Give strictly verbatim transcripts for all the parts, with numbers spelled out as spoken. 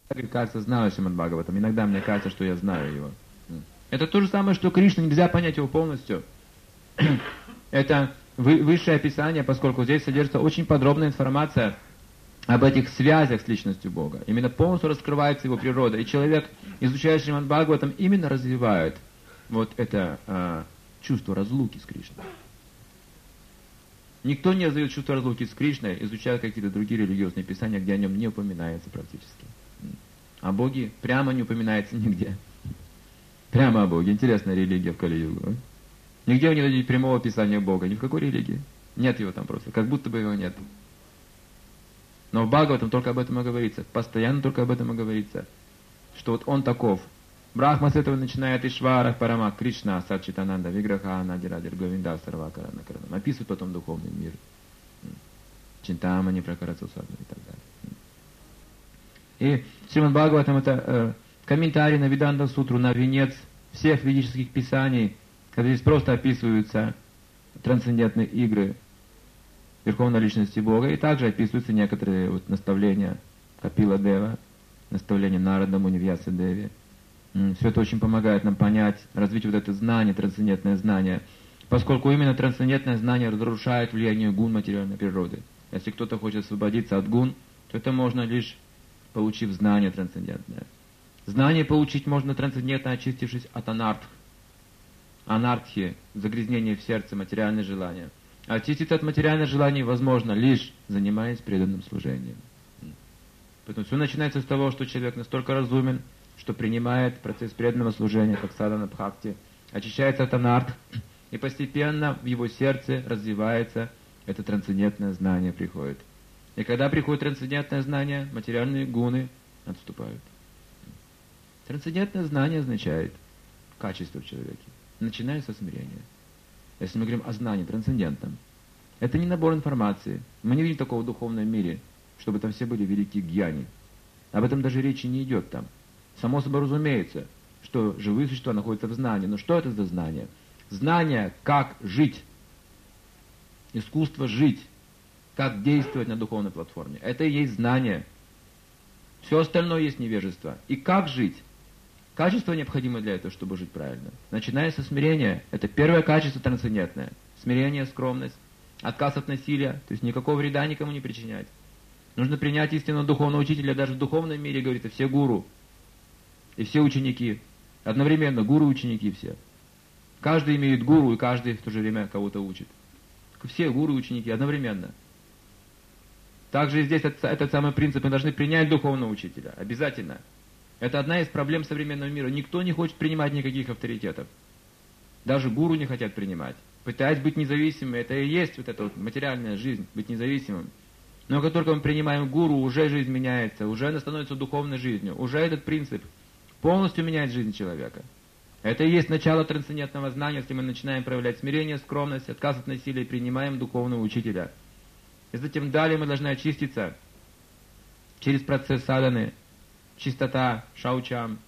кажется, знаю Шримад Бхагаватам. Иногда мне кажется, что я знаю его. Это то же самое, что Кришна, нельзя понять его полностью. Это высшее описание, поскольку здесь содержится очень подробная информация об этих связях с личностью Бога. Именно полностью раскрывается его природа. И человек, изучая Шримад Бхагаватам, именно развивает вот это э, чувство разлуки с Кришной. Никто не развивает чувство разлуки с Кришной, изучая какие-то другие религиозные писания, где о нем не упоминается практически. О Боге прямо не упоминается нигде. Прямо о Боге. Интересная религия в Кали-югу. Нигде вы не найдете прямого описания Бога. Ни в какой религии. Нет его там просто. Как будто бы его нет. Но в Бхагаватам только об этом и говорится. Постоянно только об этом и говорится. Что вот он таков. Брахма с этого начинает Ишвара, Парама, Кришна, Сачитананда, Виграха, Надирадир, Говинда, Сарвакарана, Карана. Описывает потом духовный мир. Чинтамани, Пракарацусадна и так далее. И Шримад Бхагаватам это э, комментарий на Веданта Сутру, на венец всех ведических писаний, когда здесь просто описываются трансцендентные игры Верховной Личности Бога, и также описываются некоторые вот наставления Капила Дева, наставления Нарада Муни, Вьяса Деви. Все это очень помогает нам понять, развить вот это знание, трансцендентное знание, поскольку именно трансцендентное знание разрушает влияние гун материальной природы. Если кто-то хочет освободиться от гун, то это можно лишь получив знание трансцендентное. Знание получить можно трансцендентно, очистившись от анарх. Анархии, загрязнения в сердце, материальные желания. Очиститься от материальных желаний возможно лишь занимаясь преданным служением. Поэтому все начинается с того, что человек настолько разумен, что принимает процесс преданного служения, как садхана бхакти, очищается от анарх, и постепенно в его сердце развивается это трансцендентное знание приходит. И когда приходит трансцендентное знание, материальные гуны отступают. Трансцендентное знание означает качество в человеке, начиная со смирения. Если мы говорим о знании трансцендентном, это не набор информации. Мы не видим такого в духовном мире, чтобы там все были великие гьяни. Об этом даже речи не идет там. Само собой разумеется, что живые существа находятся в знании. Но что это за знание? Знание, как жить. Искусство жить. Как действовать на духовной платформе. Это и есть знание. Все остальное есть невежество. И как жить? Качество необходимо для этого, чтобы жить правильно. Начиная со смирения. Это первое качество трансцендентное. Смирение, скромность, отказ от насилия. То есть никакого вреда никому не причинять. Нужно принять истинного духовного учителя. Даже в духовном мире, говорится, все гуру. И все ученики. Одновременно гуру и ученики все. Каждый имеет гуру, и каждый в то же время кого-то учит. Все гуру и ученики одновременно. Также и здесь этот самый принцип. Мы должны принять духовного учителя. Обязательно. Это одна из проблем современного мира. Никто не хочет принимать никаких авторитетов. Даже гуру не хотят принимать. Пытаясь быть независимыми. Это и есть вот эта вот материальная жизнь. Быть независимым. Но как только мы принимаем гуру, уже жизнь меняется. Уже она становится духовной жизнью. Уже этот принцип полностью меняет жизнь человека. Это и есть начало трансцендентного знания, если мы начинаем проявлять смирение, скромность, отказ от насилия и принимаем духовного учителя. И затем далее мы должны очиститься через процесс садханы, чистота, шаучам.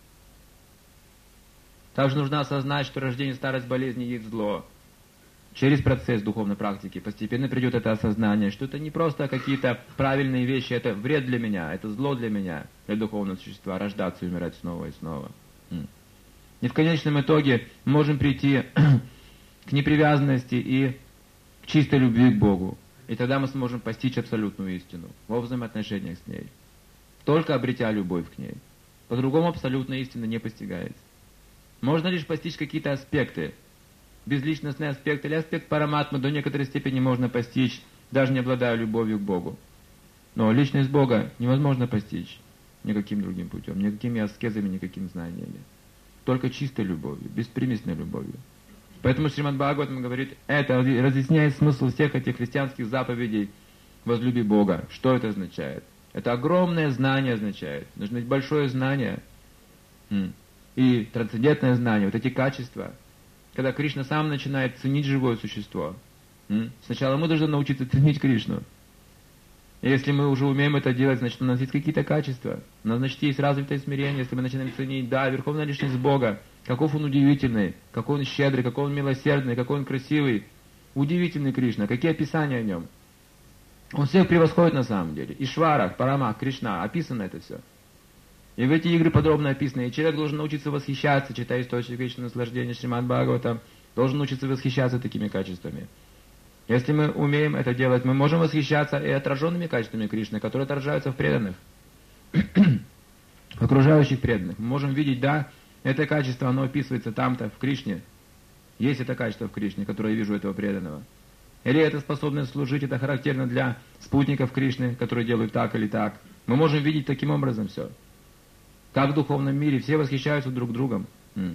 Также нужно осознать, что рождение, старость, болезни есть зло. Через процесс духовной практики постепенно придет это осознание, что это не просто какие-то правильные вещи, это вред для меня, это зло для меня, для духовного существа, рождаться и умирать снова и снова. И в конечном итоге мы можем прийти к непривязанности и к чистой любви к Богу. И тогда мы сможем постичь абсолютную истину во взаимоотношениях с ней. Только обретя любовь к ней. По-другому абсолютная истина не постигается. Можно лишь постичь какие-то аспекты. Безличностный аспект или аспект параматмы до некоторой степени можно постичь, даже не обладая любовью к Богу. Но личность Бога невозможно постичь никаким другим путем, никакими аскезами, никакими знаниями. Только чистой любовью, беспримесной любовью. Поэтому Шримад Бхагаватам говорит, это разъясняет смысл всех этих христианских заповедей «возлюби Бога». Что это означает? Это огромное знание означает. Нужно быть большое знание и трансцендентное знание, вот эти качества. Когда Кришна сам начинает ценить живое существо. Сначала мы должны научиться ценить Кришну. И если мы уже умеем это делать, значит у нас есть какие-то качества. У нас, значит, есть развитое смирение, если мы начинаем ценить, да, Верховная Личность Бога, каков Он удивительный, какой Он щедрый, какой Он милосердный, какой Он красивый. Удивительный Кришна, какие описания о Нем. Он всех превосходит на самом деле. Ишвара, Парама, Кришна, описано это все. И в эти игры подробно описаны. И человек должен научиться восхищаться, читая источник вечного наслаждения Шримад Бхагаватам, должен научиться восхищаться такими качествами. Если мы умеем это делать, мы можем восхищаться и отраженными качествами Кришны, которые отражаются в преданных, в окружающих преданных. Мы можем видеть, да, это качество, оно описывается там-то, в Кришне. Есть это качество в Кришне, которое я вижу этого преданного. Или это способность служить, это характерно для спутников Кришны, которые делают так или так. Мы можем видеть таким образом все. Как в духовном мире, все восхищаются друг другом.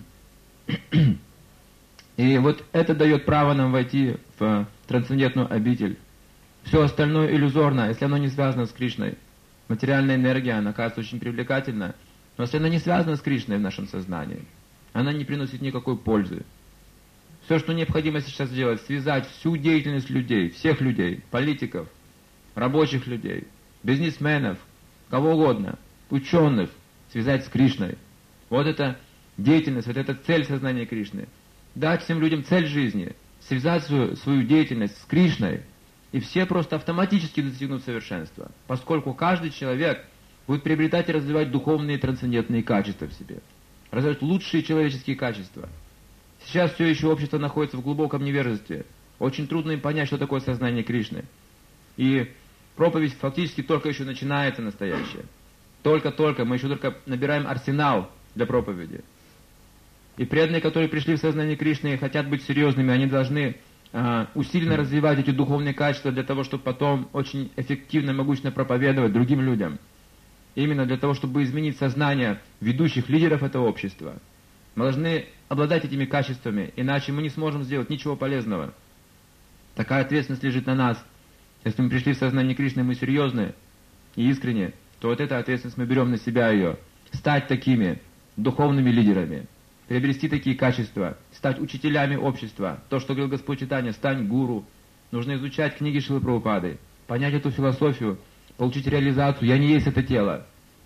И вот это дает право нам войти в трансцендентную обитель. Все остальное иллюзорно, если оно не связано с Кришной. Материальная энергия, она кажется очень привлекательна, но если она не связана с Кришной в нашем сознании, она не приносит никакой пользы. Все, что необходимо сейчас сделать, связать всю деятельность людей, всех людей, политиков, рабочих людей, бизнесменов, кого угодно, ученых, связать с Кришной. Вот это деятельность, вот эта цель сознания Кришны. Дать всем людям цель жизни, связать свою, свою деятельность с Кришной, и все просто автоматически достигнут совершенства, поскольку каждый человек будет приобретать и развивать духовные трансцендентные качества в себе, развивать лучшие человеческие качества. Сейчас все еще общество находится в глубоком невежестве. Очень трудно им понять, что такое сознание Кришны. И проповедь фактически только еще начинается настоящая. Только-только, мы еще только набираем арсенал для проповеди. И преданные, которые пришли в сознание Кришны и хотят быть серьезными, они должны э, усиленно развивать эти духовные качества для того, чтобы потом очень эффективно и могущественно проповедовать другим людям. Именно для того, чтобы изменить сознание ведущих лидеров этого общества. Мы должны обладать этими качествами, иначе мы не сможем сделать ничего полезного. Такая ответственность лежит на нас. Если мы пришли в сознание Кришны, мы серьезны и искренне, то вот эта ответственность мы берем на себя ее. Стать такими духовными лидерами, приобрести такие качества, стать учителями общества. То, что говорил Господь Чайтанья, стань гуру. Нужно изучать книги Шрилы Прабхупады, понять эту философию, получить реализацию. Я не есть это тело.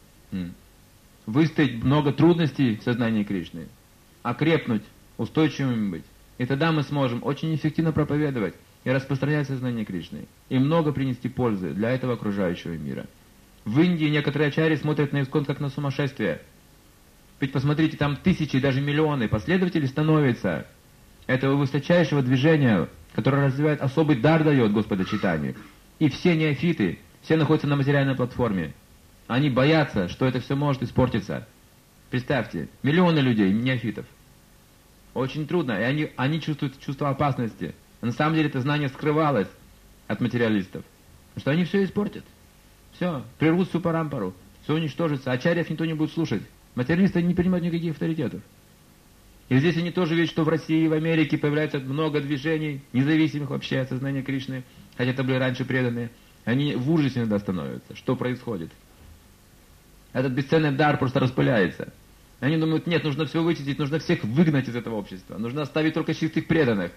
Выстоять много трудностей в сознании Кришны. Окрепнуть, устойчивыми быть. И тогда мы сможем очень эффективно проповедовать и распространять сознание Кришны. И много принести пользы для этого окружающего мира. В Индии некоторые ачарьи смотрят на Искон как на сумасшествие. Ведь посмотрите, там тысячи, даже миллионы последователей становятся этого высочайшего движения, которое развивает особый дар, дает Господа Чайтанью. И все неофиты, все находятся на материальной платформе. Они боятся, что это все может испортиться. Представьте, миллионы людей, неофитов. Очень трудно, и они, они чувствуют чувство опасности. А на самом деле это знание скрывалось от материалистов. Потому что они все испортят. Все, прервут всю парампару, все уничтожится, ачарьев никто не будет слушать. Материалисты не принимают никаких авторитетов. И здесь они тоже видят, что в России и в Америке появляется много движений, независимых вообще от сознания Кришны, хотя это были раньше преданные. Они в ужасе иногда становятся, что происходит. Этот бесценный дар просто распыляется. Они думают, нет, нужно все вычистить, нужно всех выгнать из этого общества, нужно оставить только чистых преданных.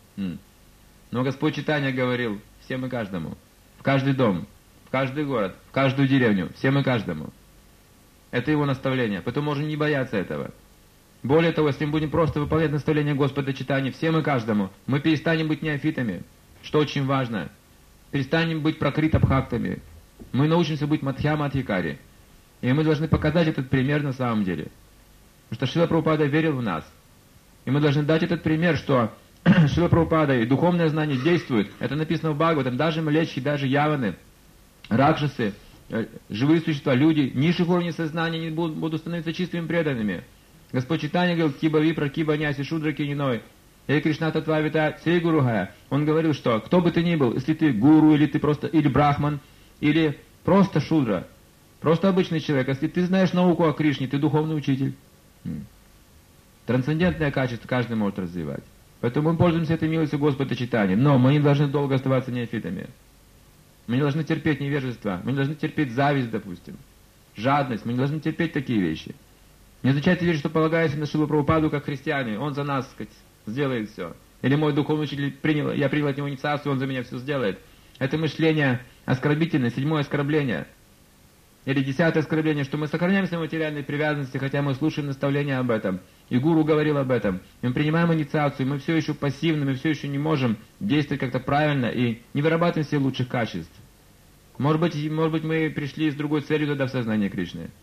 Но Господь Чайтанья говорил всем и каждому, в каждый дом, в каждый город, в каждую деревню, всем и каждому. Это его наставление, поэтому можем не бояться этого. Более того, если мы будем просто выполнять наставление Господа Чайтаньи всем и каждому, мы перестанем быть неофитами, что очень важно. Перестанем быть пракрита-бхактами. Мы научимся быть мадхьяма-адхикари. И мы должны показать этот пример на самом деле. Потому что Шрила Прабхупада верил в нас. И мы должны дать этот пример, что Шрила Прабхупада и духовное знание действует. Это написано в Бхагаватам. Даже млечки, даже яваны, ракшасы, живые существа, люди, низших уровней сознания не будут, будут становиться чистыми преданными. Господь Чайтанья говорил, киба випра, киба няси, шудра кининой. Или Кришна Татва Вита Сей Гуругая. Он говорил, что кто бы ты ни был, если ты гуру, или ты просто, или брахман, или просто шудра, просто обычный человек, если ты знаешь науку о Кришне, ты духовный учитель. Трансцендентное качество каждый может развивать. Поэтому мы пользуемся этой милостью Господа Чайтаньи. Но мы не должны долго оставаться неофитами. Мы не должны терпеть невежество. Мы не должны терпеть зависть, допустим. Жадность. Мы не должны терпеть такие вещи. Не означает верить, что полагаясь на Шрилу Прабхупаду как христиане, он за нас, так сказать, сделает все. Или мой духовный учитель принял, я принял от него инициацию, он за меня все сделает. Это мышление оскорбительное, седьмое оскорбление. Или десятое оскорбление, что мы сохраняем свои материальные привязанности, хотя мы слушаем наставления об этом. И гуру говорил об этом. И мы принимаем инициацию, мы все еще пассивны, мы все еще не можем действовать как-то правильно и не вырабатываем себе лучших качеств. Может быть, может быть, мы пришли с другой целью туда в сознание Кришны.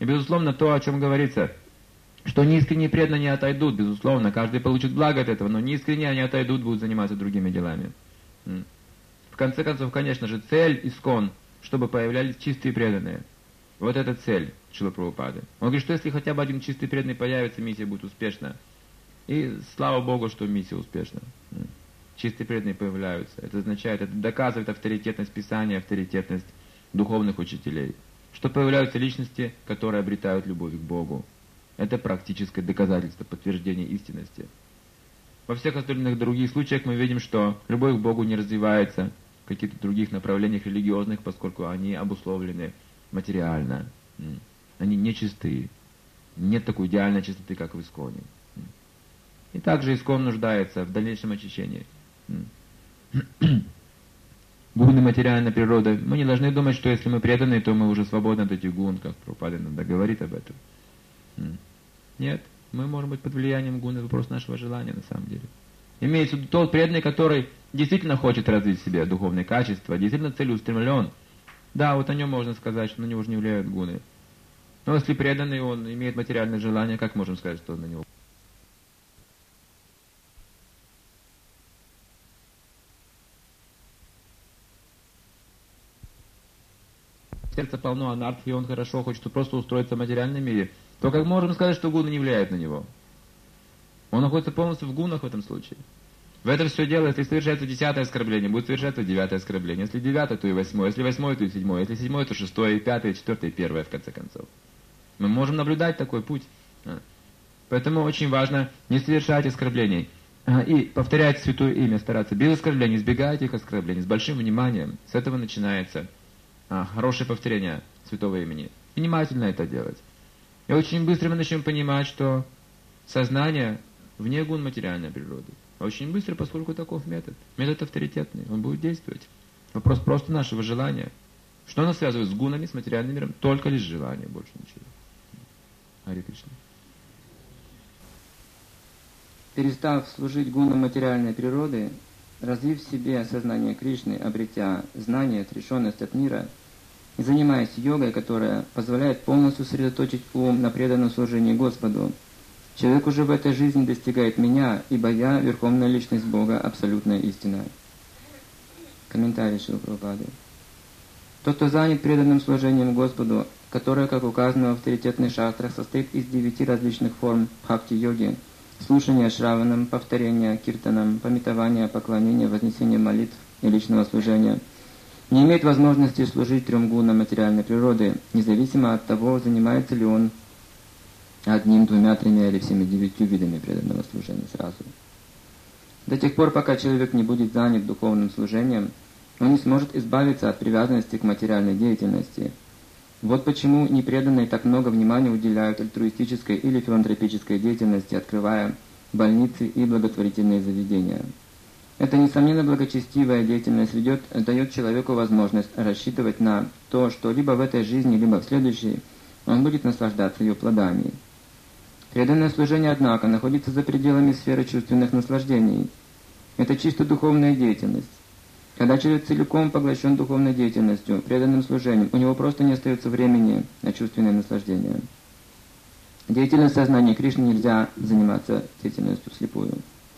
И, безусловно, то, о чем говорится, что неискренние преданные не отойдут, безусловно, каждый получит благо от этого, но неискренние они отойдут, будут заниматься другими делами. В конце концов, конечно же, цель искон, чтобы появлялись чистые преданные. Вот это цель Шрилы Прабхупады. Он говорит, что если хотя бы один чистый преданный появится, миссия будет успешна. И слава Богу, что миссия успешна. Чистые преданные появляются. Это означает, это доказывает авторитетность Писания, авторитетность духовных учителей. Что появляются личности, которые обретают любовь к Богу. Это практическое доказательство, подтверждение истинности. Во всех остальных других случаях мы видим, что любовь к Богу не развивается в каких-то других направлениях религиозных, поскольку они обусловлены материально. Они нечистые. Нет такой идеальной чистоты, как в исконе. И также искон нуждается в дальнейшем очищении. Гуны материальной природы. Мы не должны думать, что если мы преданы, то мы уже свободны от этих гун, как Прабхупада иногда говорит об этом. Нет, мы можем быть под влиянием гун, это вопрос нашего желания на самом деле. Имеется в виду тот преданный, который действительно хочет развить в себе духовные качества, действительно целеустремлен. Да, вот о нем можно сказать, что на него уже не влияют гуны. Но если преданный, он имеет материальное желание, как можем сказать, что на него? Сердце полно анархии, и он хорошо хочет просто устроиться в материальном мире, то как можем сказать, что гуны не влияют на него? Он находится полностью в гунах в этом случае. В этом все дело, если совершается десятое оскорбление, будет совершаться девятое оскорбление. Если девятое, то и восьмое. Если восьмое, то и седьмое. Если седьмое, то шестое, и пятое, и четвертое, и первое, в конце концов. Мы можем наблюдать такой путь. Поэтому очень важно не совершать оскорблений. И повторять святое имя, стараться без оскорблений, избегать их оскорблений, с большим вниманием. С этого начинается а, хорошее повторение святого имени. Внимательно это делать. И очень быстро мы начнем понимать, что сознание вне гун материальной природы. Очень быстро, поскольку таков метод. Метод авторитетный, он будет действовать. Вопрос просто нашего желания. Что нас связывает с гунами, с материальным миром? Только лишь желание, больше ничего. Харе Кришна. Перестав служить гунам материальной природы, развив в себе сознание Кришны, обретя знание, отрешенность от мира, и занимаясь йогой, которая позволяет полностью сосредоточить ум на преданном служении Господу, человек уже в этой жизни достигает меня, ибо я, Верховная Личность Бога, абсолютная истина. Комментарий Шрилы Прабхупады. Тот, кто занят преданным служением Господу, которое, как указано в авторитетных шастрах, состоит из девяти различных форм бхакти-йоги, слушания шраванам, повторения киртанам, памятования, поклонения, вознесения молитв и личного служения, не имеет возможности служить трем гунам материальной природы, независимо от того, занимается ли он одним, двумя, тремя или всеми девятью видами преданного служения сразу. До тех пор, пока человек не будет занят духовным служением, он не сможет избавиться от привязанности к материальной деятельности. Вот почему непреданные так много внимания уделяют альтруистической или филантропической деятельности, открывая больницы и благотворительные заведения. Эта, несомненно, благочестивая деятельность ведет, дает человеку возможность рассчитывать на то, что либо в этой жизни, либо в следующей он будет наслаждаться ее плодами. Преданное служение, однако, находится за пределами сферы чувственных наслаждений. Это чисто духовная деятельность. Когда человек целиком поглощен духовной деятельностью, преданным служением, у него просто не остается времени на чувственное наслаждение. Деятельность сознания Кришны нельзя заниматься деятельностью вслепую.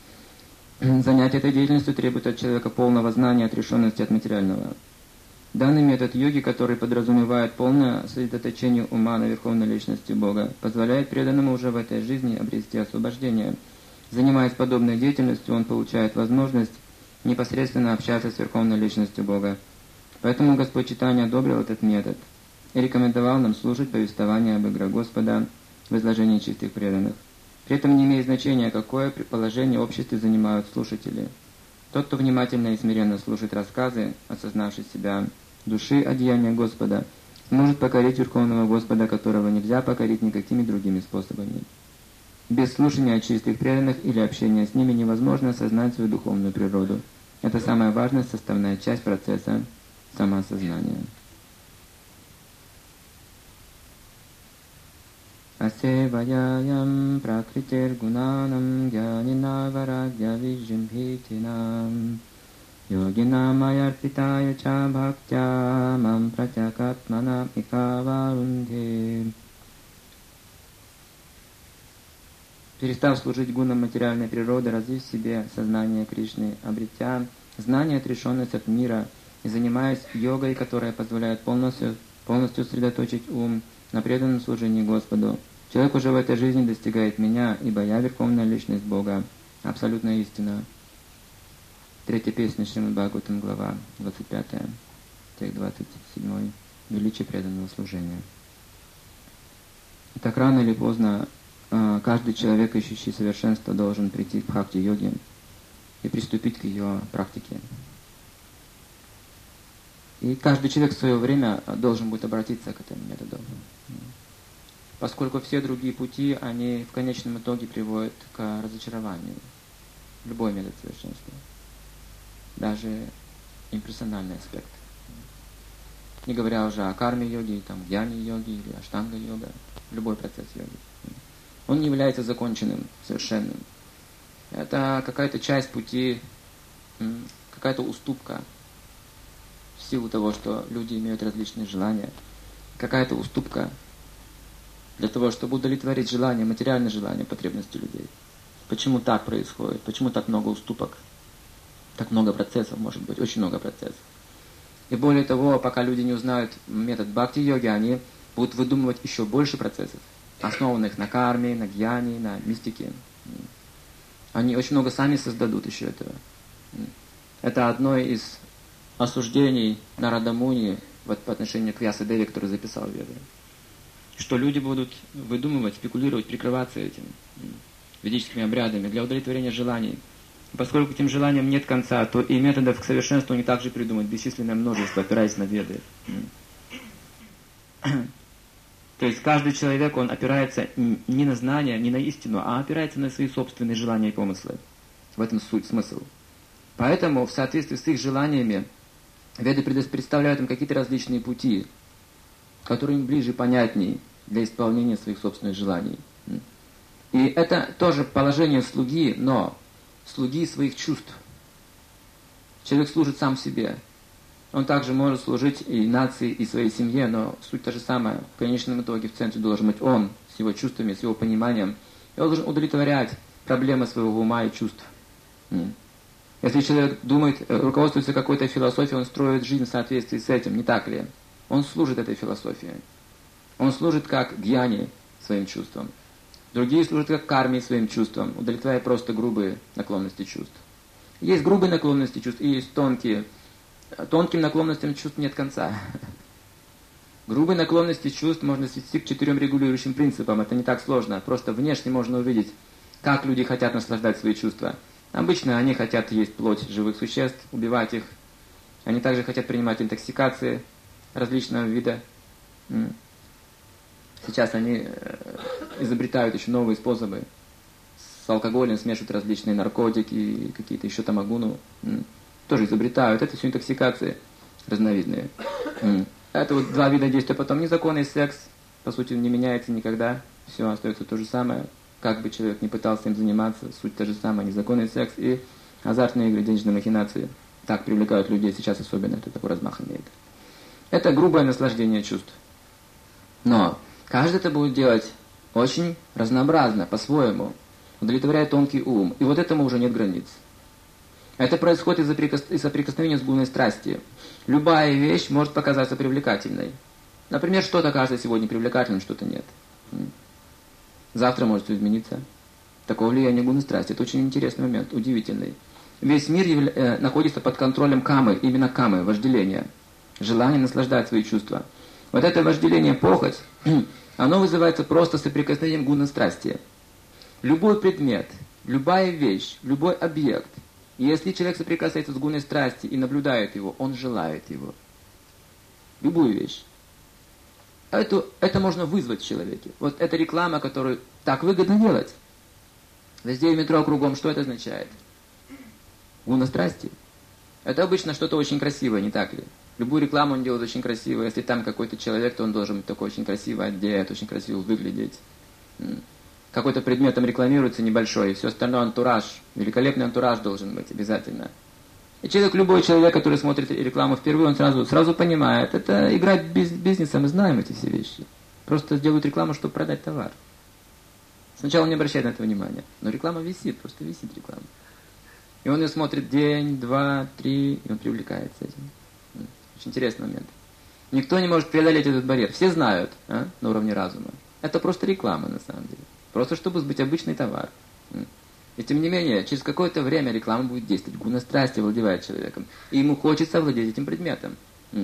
Занятие этой деятельностью требует от человека полного знания, отрешенности от материального. Данный метод йоги, который подразумевает полное сосредоточение ума на Верховной Личности Бога, позволяет преданному уже в этой жизни обрести освобождение. Занимаясь подобной деятельностью, он получает возможность непосредственно общаться с Верховной Личностью Бога. Поэтому Господь Чайтанья одобрил этот метод и рекомендовал нам слушать повествование об играх Господа в изложении чистых преданных. При этом не имеет значения, какое положение в обществе занимают слушатели. Тот, кто внимательно и смиренно слушает рассказы, осознавший себя души одеяния Господа, сможет покорить Верховного Господа, которого нельзя покорить никакими другими способами. Без слушания чистых преданных или общения с ними невозможно осознать свою духовную природу. Это самая важная составная часть процесса самоосознания. Асеваяям пракритир гунанам гьянина варагья вижимбхитинам йогинам аярпитая ча бхактя мам пратякатманам икаварунде. Перестав служить гунам материальной природы, развив в себе сознание Кришны, обретя знание, отрешенность от мира и занимаясь йогой, которая позволяет полностью, полностью сосредоточить ум на преданном служении Господу, человек уже в этой жизни достигает меня, ибо я Верховная Личность Бога, абсолютная истина. Третья песня Шримад Бхагаватам, глава двадцать пятая, текст двадцать семь. Величие преданного служения. Так рано или поздно каждый человек, ищущий совершенство, должен прийти к бхакти-йоге и приступить к ее практике. И каждый человек в свое время должен будет обратиться к этому методу. Поскольку все другие пути, они в конечном итоге приводят к разочарованию. Любой метод совершенства. Даже имперсональный аспект. Не говоря уже о карме-йоге, там, гьяни-йоге или аштанга-йога. Любой процесс йоги. Он не является законченным, совершенным. Это какая-то часть пути, какая-то уступка в силу того, что люди имеют различные желания. Какая-то уступка для того, чтобы удовлетворить желания, материальные желания, потребности людей. Почему так происходит? Почему так много уступок? Так много процессов, может быть, очень много процессов. И более того, пока люди не узнают метод бхакти-йоги, они будут выдумывать еще больше процессов, основанных на карме, на гьяне, на мистике. Они очень много сами создадут еще этого. Это одно из осуждений Нарада Муни по отношению к Вьясадеве, который записал Веды. Что люди будут выдумывать, спекулировать, прикрываться этим ведическими обрядами для удовлетворения желаний. И поскольку этим желаниям нет конца, то и методов к совершенству они также придумают бесчисленное множество, опираясь на Веды. То есть каждый человек, он опирается не на знания, не на истину, а опирается на свои собственные желания и помыслы. В этом суть, смысл. Поэтому в соответствии с их желаниями Веды представляют им какие-то различные пути, которые им ближе, понятнее для исполнения своих собственных желаний. И это тоже положение слуги, но слуги своих чувств. Человек служит сам себе. Он также может служить и нации, и своей семье, но суть та же самая. В конечном итоге в центре должен быть он, с его чувствами, с его пониманием. И он должен удовлетворять проблемы своего ума и чувств. Если человек думает, руководствуется какой-то философией, он строит жизнь в соответствии с этим, не так ли? Он служит этой философии. Он служит как гьяни своим чувствам. Другие служат как карме своим чувствам, удовлетворяя просто грубые наклонности чувств. Есть грубые наклонности чувств и есть тонкие. Тонким наклонностям чувств нет конца. Грубые наклонности чувств можно свести к четырем регулирующим принципам. Это не так сложно. Просто внешне можно увидеть, как люди хотят наслаждать свои чувства. Обычно они хотят есть плоть живых существ, убивать их. Они также хотят принимать интоксикации различного вида. Сейчас они изобретают еще новые способы. С алкоголем смешивают различные наркотики, какие-то еще тамагуну. Тоже изобретают. Это все интоксикации разновидные. Это вот два вида действия. Потом незаконный секс, по сути, не меняется никогда. Все остается то же самое. Как бы человек не пытался им заниматься, суть та же самая. Незаконный секс и азартные игры, денежные махинации. Так привлекают людей сейчас особенно. Это такой размах имеет. Это грубое наслаждение чувств. Но каждый это будет делать очень разнообразно, по-своему. Удовлетворяя тонкий ум. И вот этому уже нет границ. Это происходит из-за прикос... из соприкосновения с гунной страсти. Любая вещь может показаться привлекательной. Например, что-то кажется сегодня привлекательным, что-то нет. Завтра может все измениться. Такое влияние гунной страсти. Это очень интересный момент, удивительный. Весь мир явля... э, находится под контролем камы, именно камы, вожделения. Желание наслаждать свои чувства. Вот это вожделение, похоть, оно вызывается просто соприкосновением гунной страсти. Любой предмет, любая вещь, любой объект, если человек соприкасается с гунной страсти и наблюдает его, он желает его. Любую вещь. Это, это можно вызвать в человеке. Вот эта реклама, которую так выгодно делать. Везде в метро кругом, что это означает? Гунна страсти. Это обычно что-то очень красивое, не так ли? Любую рекламу он делает очень красиво. Если там какой-то человек, то он должен быть такой очень красиво одет, очень красиво выглядеть. Какой-то предмет там рекламируется небольшой, и все остальное антураж. Великолепный антураж должен быть обязательно. И человек, любой человек, который смотрит рекламу впервые, он сразу, сразу понимает, это игра бизнеса, мы знаем эти все вещи. Просто делают рекламу, чтобы продать товар. Сначала не обращает на это внимания, но реклама висит, просто висит реклама. И он ее смотрит день, два, три, и он привлекается этим. Очень интересный момент. Никто не может преодолеть этот барьер. Все знают, а, на уровне разума. Это просто реклама, на самом деле. Просто чтобы сбыть обычный товар. И тем не менее, через какое-то время реклама будет действовать. Гуна страсти овладевает человеком. И ему хочется овладеть этим предметом.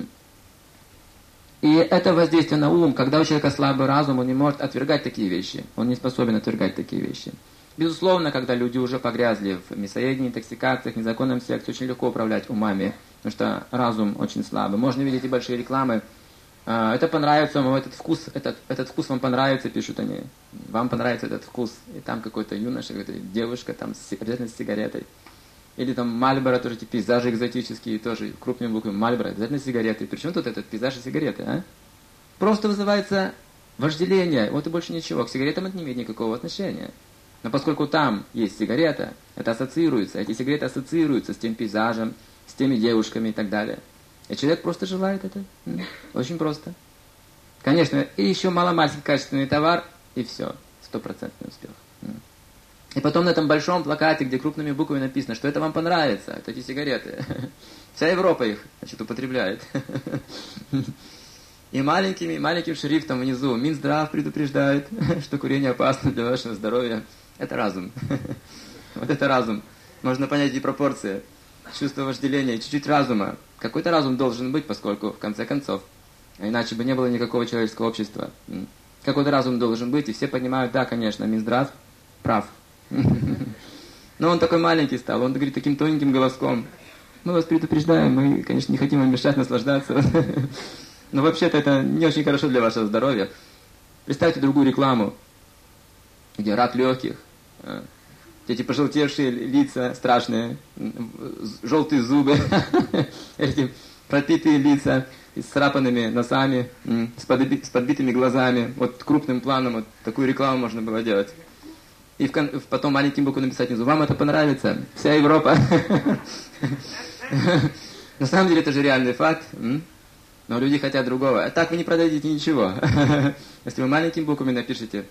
И это воздействие на ум. Когда у человека слабый разум, он не может отвергать такие вещи. Он не способен отвергать такие вещи. Безусловно, когда люди уже погрязли в мясоедении, интоксикациях, незаконном сексе, очень легко управлять умами, потому что разум очень слабый. Можно видеть и большие рекламы. Это понравится вам, этот вкус, этот, этот вкус вам понравится, пишут они. Вам понравится этот вкус. И там какой-то юноша, какая-то девушка, там с, обязательно с сигаретой. Или там Мальборо, тоже эти пейзажи экзотические, тоже крупными буквами Мальборо, обязательно сигареты. Причем тут этот пейзаж и сигареты, а? Просто вызывается вожделение, вот и больше ничего. К сигаретам это не имеет никакого отношения. Но поскольку там есть сигарета, это ассоциируется, эти сигареты ассоциируются с тем пейзажем, с теми девушками и так далее. И человек просто желает это. Очень просто. Конечно, и еще маломальский качественный товар, и все. Стопроцентный успех. И потом на этом большом плакате, где крупными буквами написано, что это вам понравится, это эти сигареты. Вся Европа их, значит, употребляет. И маленькими, маленьким шрифтом внизу Минздрав предупреждает, что курение опасно для вашего здоровья. Это разум. Вот это разум. Можно понять эти пропорции. Чувство вожделения, чуть-чуть разума. Какой-то разум должен быть, поскольку, в конце концов, иначе бы не было никакого человеческого общества. Какой-то разум должен быть, и все понимают, да, конечно, Минздрав прав. Но он такой маленький стал, он говорит таким тоненьким голоском. Мы вас предупреждаем, мы, конечно, не хотим вам мешать наслаждаться. Но вообще-то это не очень хорошо для вашего здоровья. Представьте другую рекламу, где рак легких, эти пожелтевшие лица страшные, желтые зубы, эти пропитые лица с царапанными носами, с, подби, с подбитыми глазами. Вот крупным планом вот такую рекламу можно было делать. И в, потом маленьким буквой написать внизу: вам это понравится, вся Европа. На самом деле это же реальный факт. Но люди хотят другого. А так вы не продадите ничего. Если вы маленькими буквами напишите: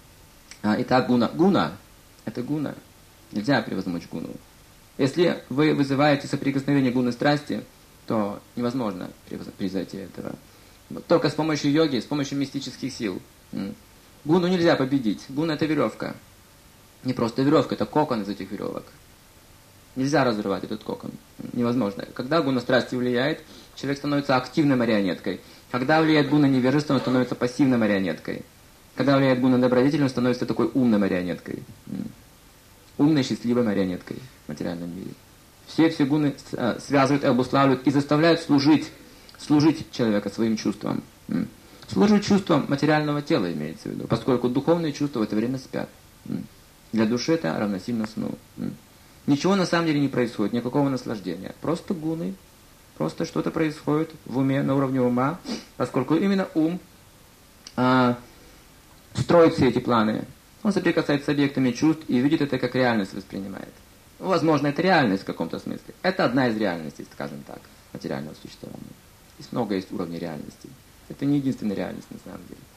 итак, гуна. Гуна. Это гуна. Нельзя превозмочь гуну. Если вы вызываете соприкосновение гуны страсти, то невозможно превзойти этого. Только с помощью йоги, с помощью мистических сил. Гуну нельзя победить. Гуна — это веревка. Не просто веревка, это кокон из этих веревок. Нельзя разрывать этот кокон. Невозможно. Когда гуна страсти влияет, человек становится активной марионеткой. Когда влияет гуна невежества, он становится пассивной марионеткой. Когда влияет гуна добродетель, он становится такой умной марионеткой. Умной, счастливой марионеткой в материальном мире. Все все гуны связывают и обуславливают и заставляют служить, служить человека своим чувствам. Служить чувствам материального тела, имеется в виду, поскольку духовные чувства в это время спят. Для души это равносильно сну. Ничего на самом деле не происходит, никакого наслаждения. Просто гуны, просто что-то происходит в уме, на уровне ума, поскольку именно ум а, строит все эти планы. Он соприкасается с объектами чувств и видит это как реальность, воспринимает. Возможно, это реальность в каком-то смысле. Это одна из реальностей, скажем так, материального существования. Есть много есть уровней реальности. Это не единственная реальность на самом деле.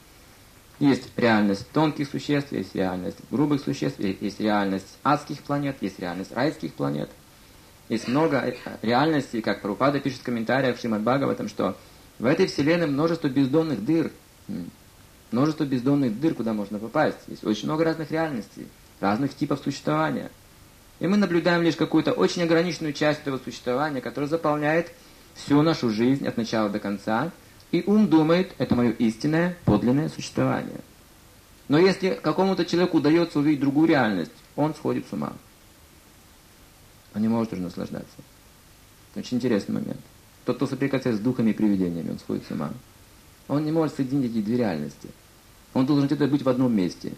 Есть реальность тонких существ, есть реальность грубых существ, есть реальность адских планет, есть реальность райских планет. Есть много реальностей, как Прабхупада пишет в комментариях в Шримад Бхагаватам, что в этой вселенной множество бездонных дыр. Множество бездонных дыр, куда можно попасть. Есть очень много разных реальностей, разных типов существования. И мы наблюдаем лишь какую-то очень ограниченную часть этого существования, которая заполняет всю нашу жизнь от начала до конца. И ум думает, это мое истинное, подлинное существование. Но если какому-то человеку удается увидеть другую реальность, он сходит с ума. Он не может уже наслаждаться. Очень интересный момент. Тот, кто соприкасается с духами и привидениями, он сходит с ума. Он не может соединить эти две реальности. Он должен где-то быть в одном месте.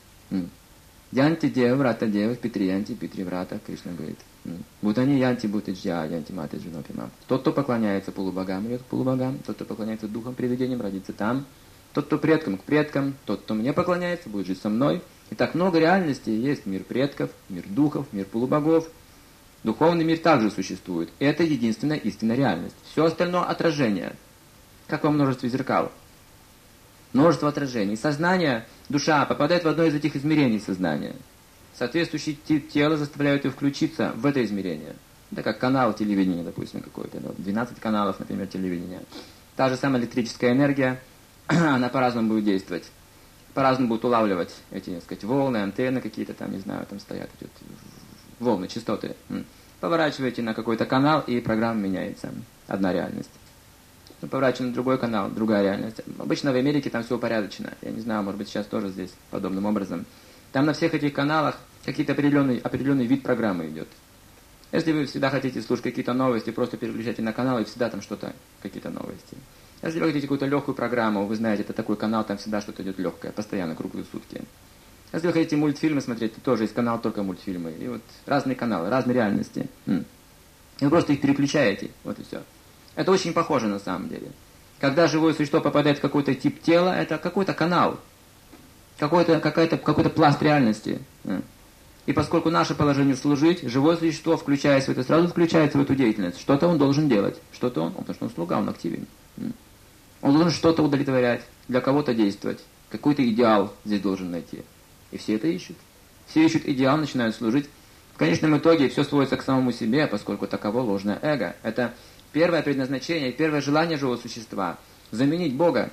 Янти дева, врата дева, питри янти, питри врата, Кришна говорит. Бутани янти бутаджья, янти маты джунопима. Тот, кто поклоняется полубогам, идет к полубогам. Тот, кто поклоняется духам, привидениям, родится там. Тот, кто предкам, к предкам. Тот, кто мне поклоняется, будет жить со мной. И так много реальностей есть. Мир предков, мир духов, мир полубогов. Духовный мир также существует. Это единственная истинная реальность. Все остальное отражение. Как во множестве зеркал. множество отражений. Сознание, душа попадает в одно из этих измерений сознания. Соответствующий тип тела заставляют ее включиться в это измерение. Это как канал телевидения, допустим, какой-то. двенадцать каналов, например, телевидения. Та же самая электрическая энергия, она по-разному будет действовать. По-разному будут улавливать эти, так сказать, волны, антенны какие-то там, не знаю, там стоят эти волны, частоты. Поворачиваете на какой-то канал, и программа меняется. Одна реальность. Поворачиваете на другой канал, другая реальность. Обычно в Америке там все упорядочено. Я не знаю, может быть, сейчас тоже здесь подобным образом. Там на всех этих каналах какие-то определенный, определенный вид программы идет. Если вы всегда хотите слушать какие-то новости, просто переключайте на канал, и всегда там что-то, какие-то новости. Если вы хотите какую-то легкую программу, вы знаете, это такой канал, там всегда что-то идет легкое, постоянно, круглые сутки. Если вы хотите мультфильмы смотреть, то тоже есть канал только мультфильмы. И вот разные каналы, разные реальности. И вы просто их переключаете, вот и все. Это очень похоже на самом деле. Когда живое существо попадает в какой-то тип тела, это какой-то канал, какой-то, какой-то, какой-то пласт реальности. И поскольку наше положение служить, живое существо, включаясь в это, сразу включается в эту деятельность. Что-то он должен делать. Что-то он, потому что он слуга, он активен. Он должен что-то удовлетворять, для кого-то действовать. Какой-то идеал здесь должен найти. И все это ищут. Все ищут идеал, начинают служить. В конечном итоге все сводится к самому себе, поскольку таково ложное эго. Это первое предназначение, первое желание живого существа – заменить Бога.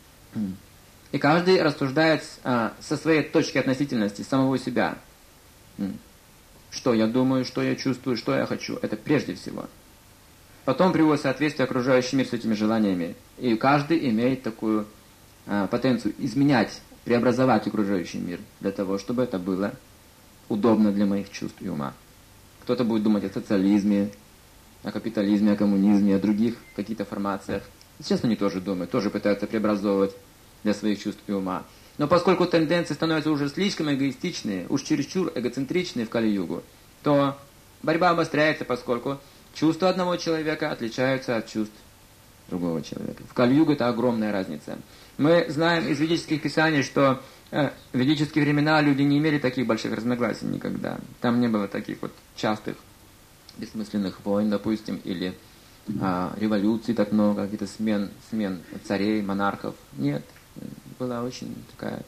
И каждый рассуждает а, со своей точки относительности самого себя. Что я думаю, что я чувствую, что я хочу. Это прежде всего. Потом приводит соответствие окружающий мир с этими желаниями. И каждый имеет такую а, потенцию изменять, преобразовать окружающий мир для того, чтобы это было удобно для моих чувств и ума. Кто-то будет думать о социализме, о капитализме, о коммунизме, о других каких-то формациях. Сейчас они тоже думают, тоже пытаются преобразовывать для своих чувств и ума. Но поскольку тенденции становятся уже слишком эгоистичные, уж чересчур эгоцентричные в Кали-югу, то борьба обостряется, поскольку чувства одного человека отличаются от чувств другого человека. В Кали-югу это огромная разница. Мы знаем из ведических писаний, что э, в ведические времена люди не имели таких больших разногласий никогда. Там не было таких вот частых бессмысленных войн, допустим, или э, революций так много, каких-то смен, смен царей, монархов. Нет. Была очень такая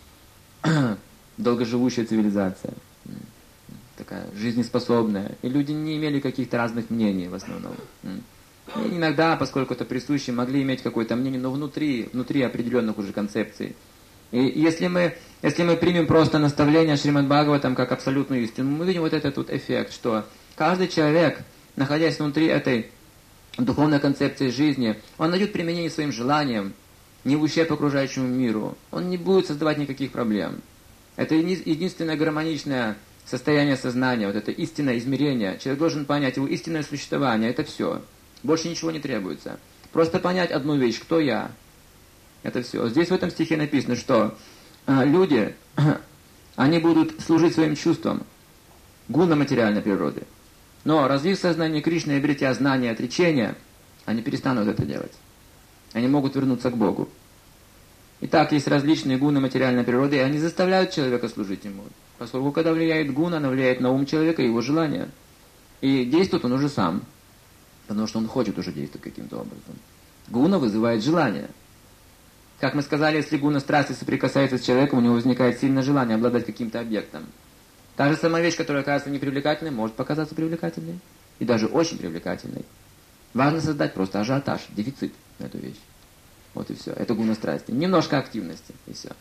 долгоживущая цивилизация. Такая жизнеспособная. И люди не имели каких-то разных мнений в основном. И иногда, поскольку это присуще, могли иметь какое-то мнение, но внутри, внутри определенных уже концепций. И если мы, если мы примем просто наставление Шримад Бхагаватам как абсолютную истину, мы видим вот этот вот эффект, что каждый человек, находясь внутри этой духовной концепции жизни, он найдет применение своим желаниям, не в ущерб окружающему миру. Он не будет создавать никаких проблем. Это единственное гармоничное состояние сознания, вот это истинное измерение. Человек должен понять его истинное существование, это все. Больше ничего не требуется. Просто понять одну вещь, кто я. Это все. Здесь в этом стихе написано, что э, люди, они будут служить своим чувствам, гуна материальной природы. Но развив сознание Кришны и обретя знания и отречения, они перестанут это делать. Они могут вернуться к Богу. Итак, есть различные гуны материальной природы, и они заставляют человека служить ему. Поскольку когда влияет гуна, она влияет на ум человека и его желания. И действует он уже сам. Потому что он хочет уже действовать каким-то образом. Гуна вызывает желание. Как мы сказали, если гуна страсти соприкасается с человеком, у него возникает сильное желание обладать каким-то объектом. Та же самая вещь, которая кажется непривлекательной, может показаться привлекательной. И даже очень привлекательной. Важно создать просто ажиотаж, дефицит на эту вещь. Вот и все. Это гуна страсти. Немножко активности, и все.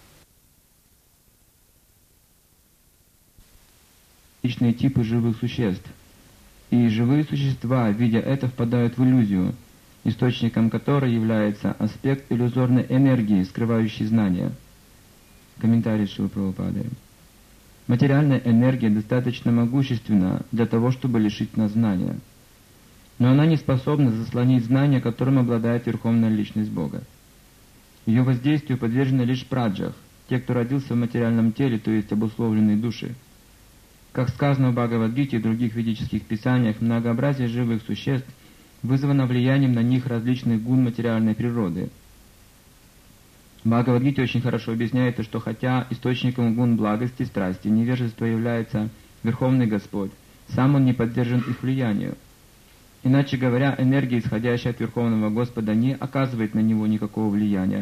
Личные типы живых существ. И живые существа, видя это, впадают в иллюзию, источником которой является аспект иллюзорной энергии, скрывающей знания. Комментарий Шрилы Прабхупады. Материальная энергия достаточно могущественна для того, чтобы лишить нас знания. Но она не способна заслонить знания, которым обладает Верховная Личность Бога. Ее воздействию подвержены лишь праджах, те, кто родился в материальном теле, то есть обусловленные души. Как сказано в Бхагавад-гите и других ведических писаниях, многообразие живых существ вызвано влиянием на них различных гун материальной природы. В Бхагавад-гите очень хорошо объясняется, что хотя источником гун благости, страсти, невежества является Верховный Господь, сам он не подвержен их влиянию. Иначе говоря, энергия, исходящая от Верховного Господа, не оказывает на него никакого влияния,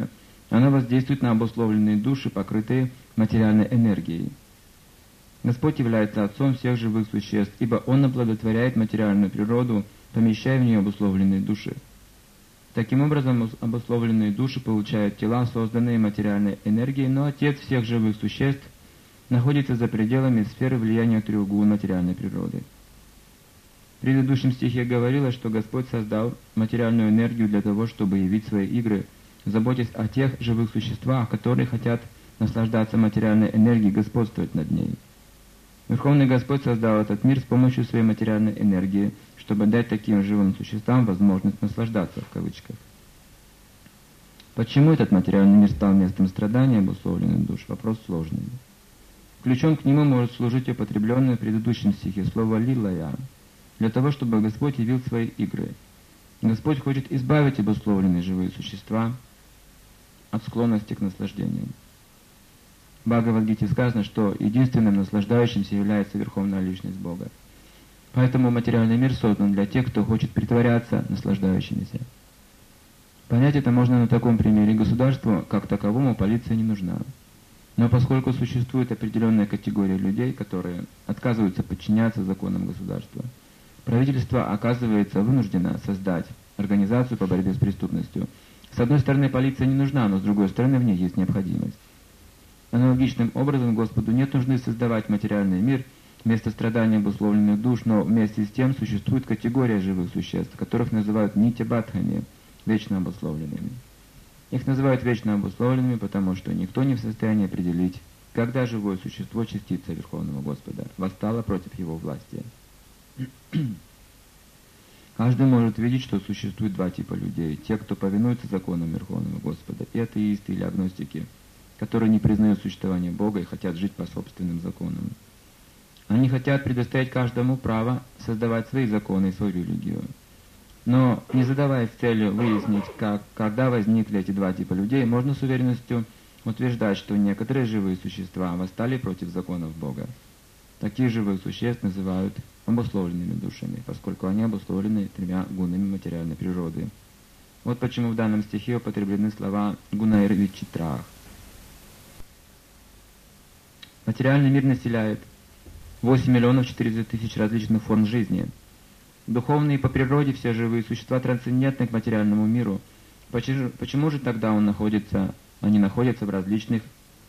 Она воздействует на обусловленные души, покрытые материальной энергией. Господь является Отцом всех живых существ, ибо Он оплодотворяет материальную природу, помещая в нее обусловленные души. Таким образом, обусловленные души получают тела, созданные материальной энергией, но Отец всех живых существ находится за пределами сферы влияния трех гун материальной природы. В предыдущем стихе говорилось, что Господь создал материальную энергию для того, чтобы явить свои игры, заботясь о тех живых существах, которые хотят наслаждаться материальной энергией и господствовать над ней. Верховный Господь создал этот мир с помощью своей материальной энергии, чтобы дать таким живым существам возможность наслаждаться, в кавычках. Почему этот материальный мир стал местом страдания обусловленных душ? Вопрос сложный. Ключом к нему может служить употребленное в предыдущем стихе слово «лилая», для того, чтобы Господь явил свои игры. Господь хочет избавить обусловленные живые существа от склонности к наслаждению. В Бхагавад-гите сказано, что единственным наслаждающимся является Верховная Личность Бога. Поэтому материальный мир создан для тех, кто хочет притворяться наслаждающимися. Понять это можно на таком примере. Государству, как таковому, полиция не нужна. Но поскольку существует определенная категория людей, которые отказываются подчиняться законам государства, правительство оказывается вынуждено создать организацию по борьбе с преступностью. С одной стороны, полиция не нужна, но с другой стороны, в ней есть необходимость. Аналогичным образом Господу нет нужды создавать материальный мир, место страдания обусловленных душ, но вместе с тем существует категория живых существ, которых называют нитя-бадхами, вечно обусловленными. Их называют вечно обусловленными, потому что никто не в состоянии определить, когда живое существо, частица Верховного Господа, восстало против его власти. Каждый может видеть, что существует два типа людей. Те, кто повинуется законам Верховного Господа, и атеисты или агностики, которые не признают существование Бога и хотят жить по собственным законам. Они хотят предоставить каждому право создавать свои законы и свою религию. Но, не задаваясь целью выяснить, как, когда возникли эти два типа людей, можно с уверенностью утверждать, что некоторые живые существа восстали против законов Бога. Таких живых существ называют обусловленными душами, поскольку они обусловлены тремя гунами материальной природы. Вот почему в данном стихе употреблены слова «гунайр-вичитрах». Материальный мир населяет восемь миллионов четыреста тысяч различных форм жизни. Духовные по природе все живые существа трансцендентны к материальному миру. Почему, почему же тогда он находится, они находятся в различных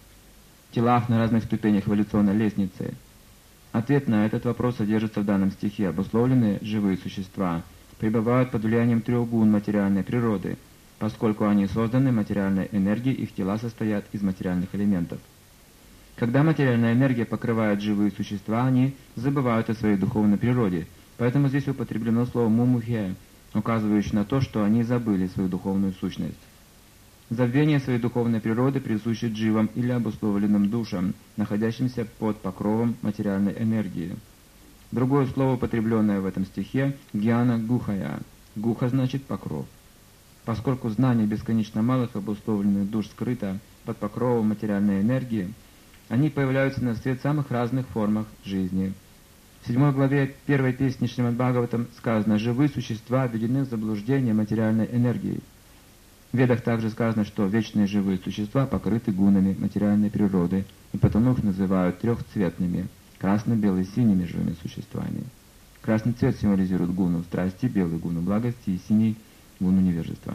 телах на разных ступенях эволюционной лестницы? Ответ на этот вопрос содержится в данном стихе. Обусловленные живые существа пребывают под влиянием трех гун материальной природы, поскольку они созданы материальной энергией, их тела состоят из материальных элементов. Когда материальная энергия покрывает живые существа, они забывают о своей духовной природе. Поэтому здесь употреблено слово «мумухе», указывающее на то, что они забыли свою духовную сущность. Забвение своей духовной природы присуще дживам или обусловленным душам, находящимся под покровом материальной энергии. Другое слово, употребленное в этом стихе, гьяна гухая. Гуха значит покров. Поскольку знание бесконечно малых обусловленных душ скрыто под покровом материальной энергии, они появляются на свет в самых разных формах жизни. В седьмой главе первой песни Шримад Бхагаватам сказано: «Живые существа введены в заблуждение материальной энергией». В Ведах также сказано, что вечные живые существа покрыты гунами материальной природы, и потому их называют трехцветными – красно-бело-синими живыми существами. Красный цвет символизирует гуну страсти, белый – гуну благости и синий – гуну невежества.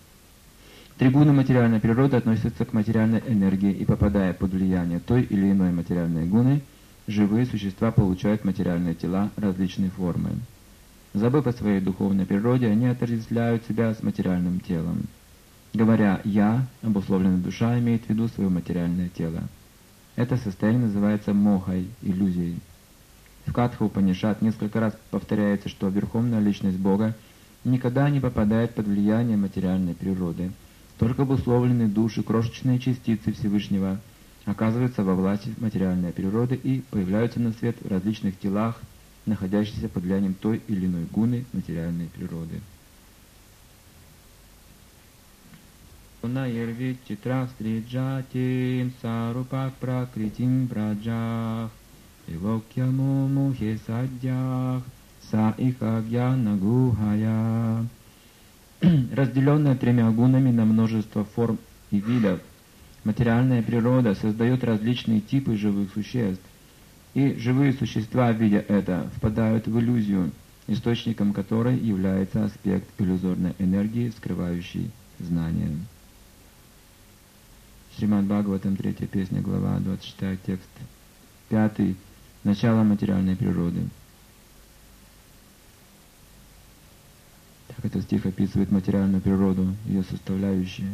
Три гуны материальной природы относятся к материальной энергии, и попадая под влияние той или иной материальной гуны, живые существа получают материальные тела различной формы. Забыв о своей духовной природе, они отождествляют себя с материальным телом. Говоря «я», обусловленная душа имеет в виду свое материальное тело. Это состояние называется мохой, иллюзией. В Катха-упанишад несколько раз повторяется, что Верховная Личность Бога никогда не попадает под влияние материальной природы. Только обусловленные души, крошечные частицы Всевышнего, оказываются во власти материальной природы и появляются на свет в различных телах, находящихся под влиянием той или иной гуны материальной природы. Гунайр-вичитрах стриджатим сарупак пракритим браджах вилокьямумухе садьях са ихагьяна гухая. Разделенная тремя гунами на множество форм и видов. Материальная природа создает различные типы живых существ. И живые существа, видя это, впадают в иллюзию, источником которой является аспект иллюзорной энергии, скрывающей знание. Шримад Бхагаватам, третья песня, глава, двадцать шестой текст. Пятый. Начало материальной природы. Так, этот стих описывает материальную природу, ее составляющие.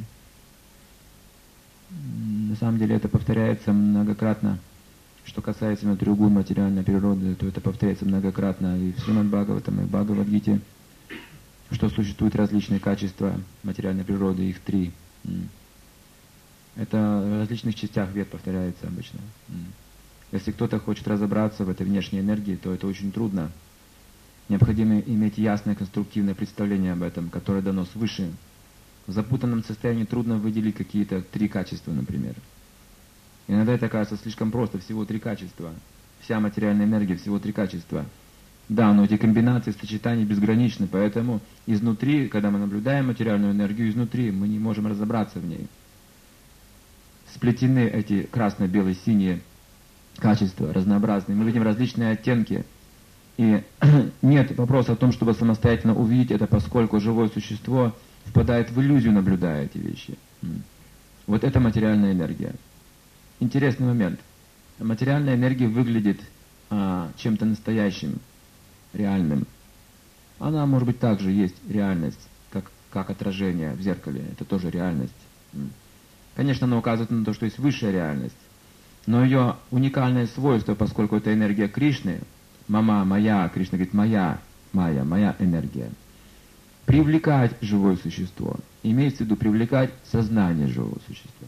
На самом деле это повторяется многократно. Что касается внутригун материальной природы, то это повторяется многократно и в Шримад Бхагаватам, и в Бхагавад-гите, что существуют различные качества материальной природы, их три. Это в различных частях вед повторяется обычно. Если кто-то хочет разобраться в этой внешней энергии, то это очень трудно. Необходимо иметь ясное конструктивное представление об этом, которое дано свыше. В запутанном состоянии трудно выделить какие-то три качества, например. Иногда это кажется слишком просто, всего три качества. Вся материальная энергия, всего три качества. Да, но эти комбинации, сочетания безграничны, поэтому изнутри, когда мы наблюдаем материальную энергию изнутри, мы не можем разобраться в ней. Сплетены эти красно-бело-синие качества, разнообразные. Мы видим различные оттенки. И нет вопроса о том, чтобы самостоятельно увидеть это, поскольку живое существо впадает в иллюзию, наблюдая эти вещи. Вот это материальная энергия. Интересный момент. Материальная энергия выглядит а, чем-то настоящим, реальным. Она, может быть, также есть реальность, как, как отражение в зеркале. Это тоже реальность. Конечно, она указывает на то, что есть высшая реальность. Но ее уникальное свойство, поскольку это энергия Кришны, мама, моя, Кришна говорит, моя, моя, моя энергия, привлекать живое существо. Имеется в виду привлекать сознание живого существа.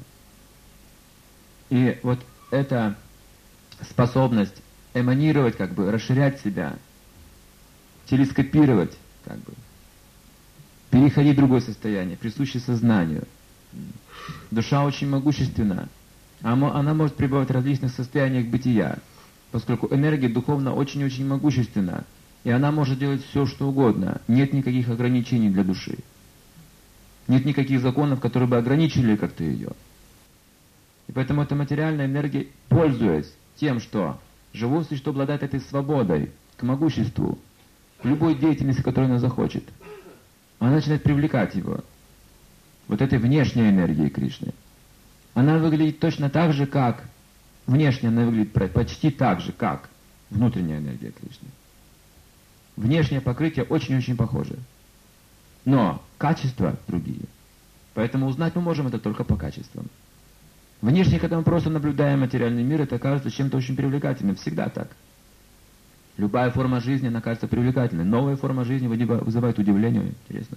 И вот эта способность эманировать, как бы, расширять себя, телескопировать, как бы, переходить в другое состояние, присуще сознанию. Душа очень могущественна. Она может пребывать в различных состояниях бытия, поскольку энергия духовно очень-очень могущественна. И она может делать все, что угодно. Нет никаких ограничений для души. Нет никаких законов, которые бы ограничили как-то ее. И поэтому эта материальная энергия, пользуясь тем, что живое существо обладает этой свободой к могуществу, к любой деятельности, которую она захочет, она начинает привлекать его. Вот этой внешней энергией Кришны. Она выглядит точно так же, как внешне она выглядит почти так же, как внутренняя энергия Кришны. Внешнее покрытие очень-очень похоже. Но качества другие. Поэтому узнать мы можем это только по качествам. Внешне, когда мы просто наблюдаем материальный мир, это кажется чем-то очень привлекательным. Всегда так. Любая форма жизни, она кажется привлекательной. Новая форма жизни вызывает удивление. Интересно.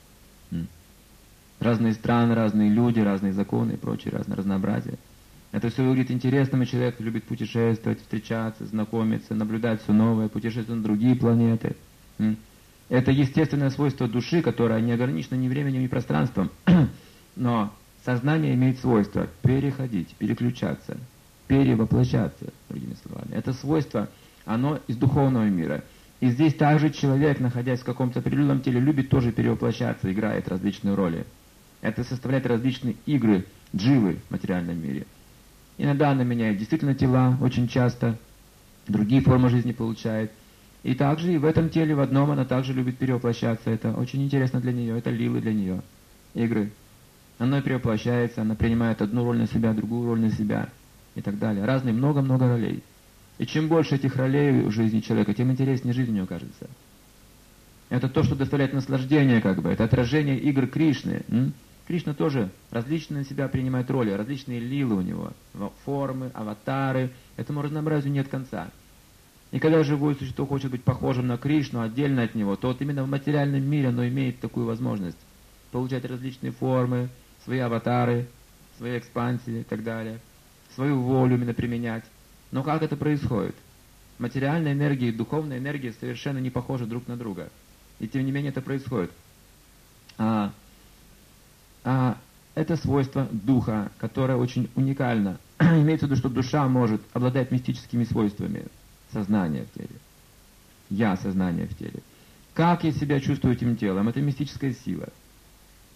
Разные страны, разные люди, разные законы и прочее, разное разнообразие. Это все выглядит интересным, и человек любит путешествовать, встречаться, знакомиться, наблюдать все новое, путешествовать на другие планеты. Это естественное свойство души, которое не ограничено ни временем, ни пространством. Но сознание имеет свойство переходить, переключаться, перевоплощаться, другими словами. Это свойство, оно из духовного мира. И здесь также человек, находясь в каком-то определенном теле, любит тоже перевоплощаться, играет различные роли. Это составляет различные игры, дживы в материальном мире. Иногда она меняет действительно тела, очень часто, другие формы жизни получает. И также и в этом теле, в одном, она также любит перевоплощаться. Это очень интересно для нее, это лилы для нее, игры. Она перевоплощается, она принимает одну роль на себя, другую роль на себя и так далее. Разные, много-много ролей. И чем больше этих ролей в жизни человека, тем интереснее жизнь у него кажется. Это то, что доставляет наслаждение, как бы. Это отражение игр Кришны. М? Кришна тоже различные на себя принимает роли, различные лилы у него, формы, аватары. Этому разнообразию нет конца. И когда живое существо хочет быть похожим на Кришну, отдельно от него, то вот именно в материальном мире оно имеет такую возможность получать различные формы, свои аватары, свои экспансии и так далее, свою волю именно применять. Но как это происходит? Материальная энергия и духовная энергия совершенно не похожи друг на друга. И тем не менее это происходит. А, а это свойство духа, которое очень уникально. Имеется в виду, что душа может обладать мистическими свойствами сознания в теле. Я сознание в теле. Как я себя чувствую этим телом? Это мистическая сила.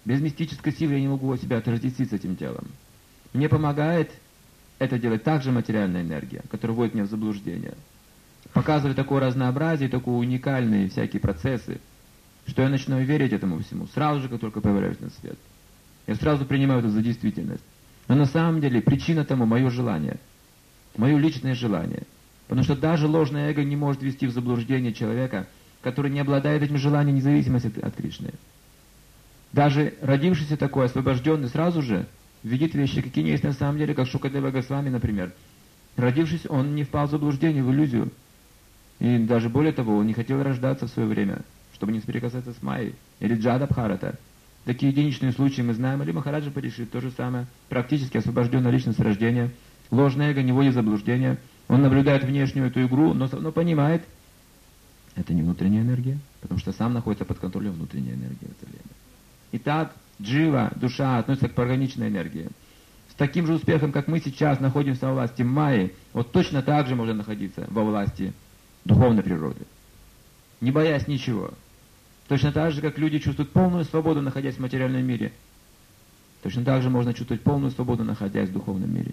Без мистической силы я не могу себя отождествить с этим телом. Мне помогает это делать также материальная энергия, которая вводит меня в заблуждение. Показывает такое разнообразие, такие уникальные всякие процессы, что я начинаю верить этому всему, сразу же, как только появляюсь на свет. Я сразу принимаю это за действительность. Но на самом деле причина тому мое желание, мое личное желание. Потому что даже ложное эго не может ввести в заблуждение человека, который не обладает этим желанием независимости от, от Кришны. Даже родившийся такой, освобожденный, сразу же видит вещи, какие не есть на самом деле, как Шукадева Госвами, например. Родившись, он не впал в заблуждение, в иллюзию. И даже более того, он не хотел рождаться в свое время, чтобы не соприкасаться с Майей. Или Джада Бхарата. Такие единичные случаи мы знаем. Или Махараджа Паришит, то же самое. Практически освобожденная личность с рождения. Ложное эго не вводит в заблуждение. Он наблюдает внешнюю эту игру, но, но понимает, это не внутренняя энергия, потому что сам находится под контролем внутренней энергии в это время. Итак, джива, душа относится к органичной энергии. С таким же успехом, как мы сейчас находимся во власти Майи, вот точно так же можно находиться во власти духовной природы. Не боясь ничего. Точно так же, как люди чувствуют полную свободу, находясь в материальном мире. Точно так же можно чувствовать полную свободу, находясь в духовном мире.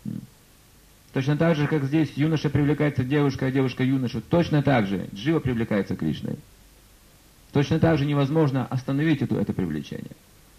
Точно так же, как здесь юноша привлекается девушкой, а девушка юноша, точно так же джива привлекается Кришной. Точно так же невозможно остановить это, это привлечение.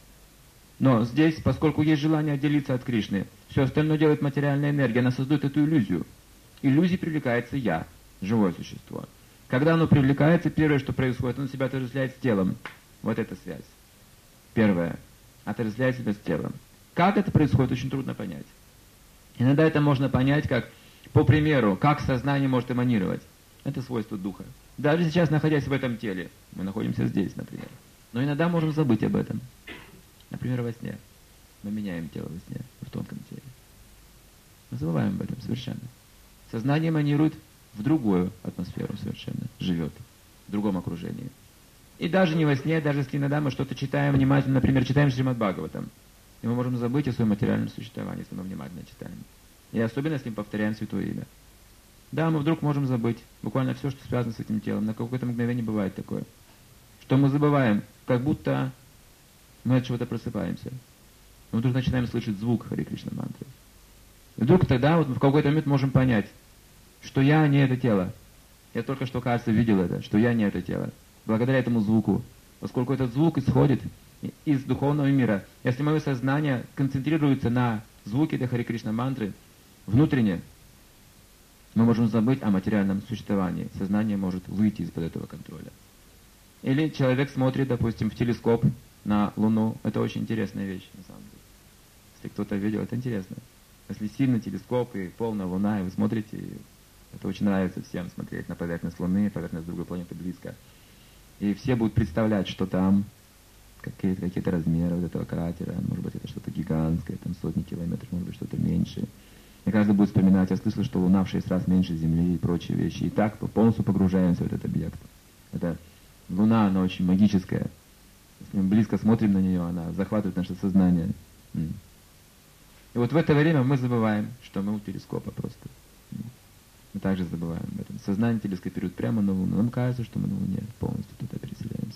Но здесь, поскольку есть желание отделиться от Кришны, все остальное делает материальная энергия, она создает эту иллюзию. Иллюзией привлекается я, живое существо. Когда оно привлекается, первое, что происходит, оно себя отождествляет с телом. Вот эта связь. Первое. Отождествляет себя с телом. Как это происходит, очень трудно понять. Иногда это можно понять, как, по примеру, как сознание может эманировать. Это свойство духа. Даже сейчас, находясь в этом теле, мы находимся здесь, например. Но иногда можем забыть об этом. Например, во сне. Мы меняем тело во сне, в тонком теле. Мы забываем об этом совершенно. Сознание эманирует в другую атмосферу совершенно. Живет в другом окружении. И даже не во сне, даже если иногда мы что-то читаем внимательно, например, читаем Шримад Бхагаватам, и мы можем забыть о своем материальном существовании, если мы внимательно читаем. И особенно, если мы повторяем Святое Имя. Да, мы вдруг можем забыть буквально все, что связано с этим телом. На какое-то мгновение бывает такое. Что мы забываем, как будто мы от чего-то просыпаемся. Мы вдруг начинаем слышать звук Харе Кришна мантры. И вдруг тогда вот в какой-то момент можем понять, что я не это тело. Я только что, кажется, видел это, что я не это тело. Благодаря этому звуку. Поскольку этот звук исходит из духовного мира. Если мое сознание концентрируется на звуке этой Харе Кришна мантры, внутренне, мы можем забыть о материальном существовании. Сознание может выйти из-под этого контроля. Или человек смотрит, допустим, в телескоп на Луну. Это очень интересная вещь, на самом деле. Если кто-то видел, это интересно. Если сильный телескоп и полная Луна, и вы смотрите, и это очень нравится всем смотреть на поверхность Луны, поверхность другой планеты близко. И все будут представлять, что там, какие-то, какие-то размеры вот этого кратера, может быть, это что-то гигантское, там сотни километров, может быть, что-то меньше. И каждый будет вспоминать, я слышал, что Луна в шесть раз меньше Земли и прочие вещи. И так полностью погружаемся в этот объект. Это Луна, она очень магическая. Если мы близко смотрим на нее, она захватывает наше сознание. И вот в это время мы забываем, что мы у телескопа просто. Мы также забываем об этом. Сознание телескопирует прямо на Луну. Нам кажется, что мы на Луне полностью туда переселяемся.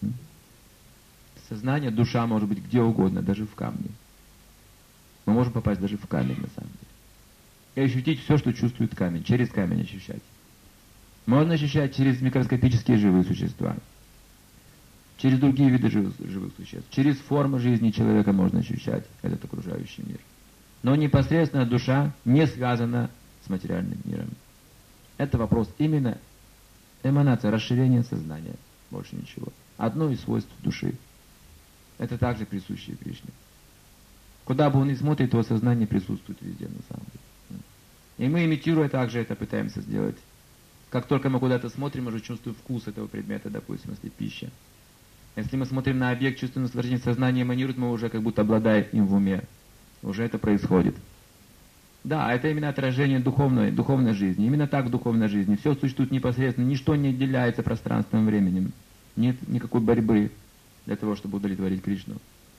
Сознание, душа может быть где угодно, даже в камне. Мы можем попасть даже в камень, на самом деле. И ощутить все, что чувствует камень. Через камень ощущать. Можно ощущать через микроскопические живые существа. Через другие виды живых, живых существ. Через формы жизни человека можно ощущать этот окружающий мир. Но непосредственно душа не связана с материальным миром. Это вопрос именно эманация, расширение сознания. Больше ничего. Одно из свойств души. Это также присущее Кришне. Куда бы он ни смотрит, его сознание присутствует везде на самом деле. И мы, имитируя также это, пытаемся сделать. Как только мы куда-то смотрим, мы уже чувствуем вкус этого предмета, допустим, если пища. Если мы смотрим на объект, чувствуем наслаждение, сознание эманирует, мы уже как будто обладаем им в уме. Уже это происходит. Да, это именно отражение духовной, духовной жизни. Именно так в духовной жизни. Все существует непосредственно, ничто не отделяется пространством и временем. Нет никакой борьбы для того, чтобы удовлетворить Кришну.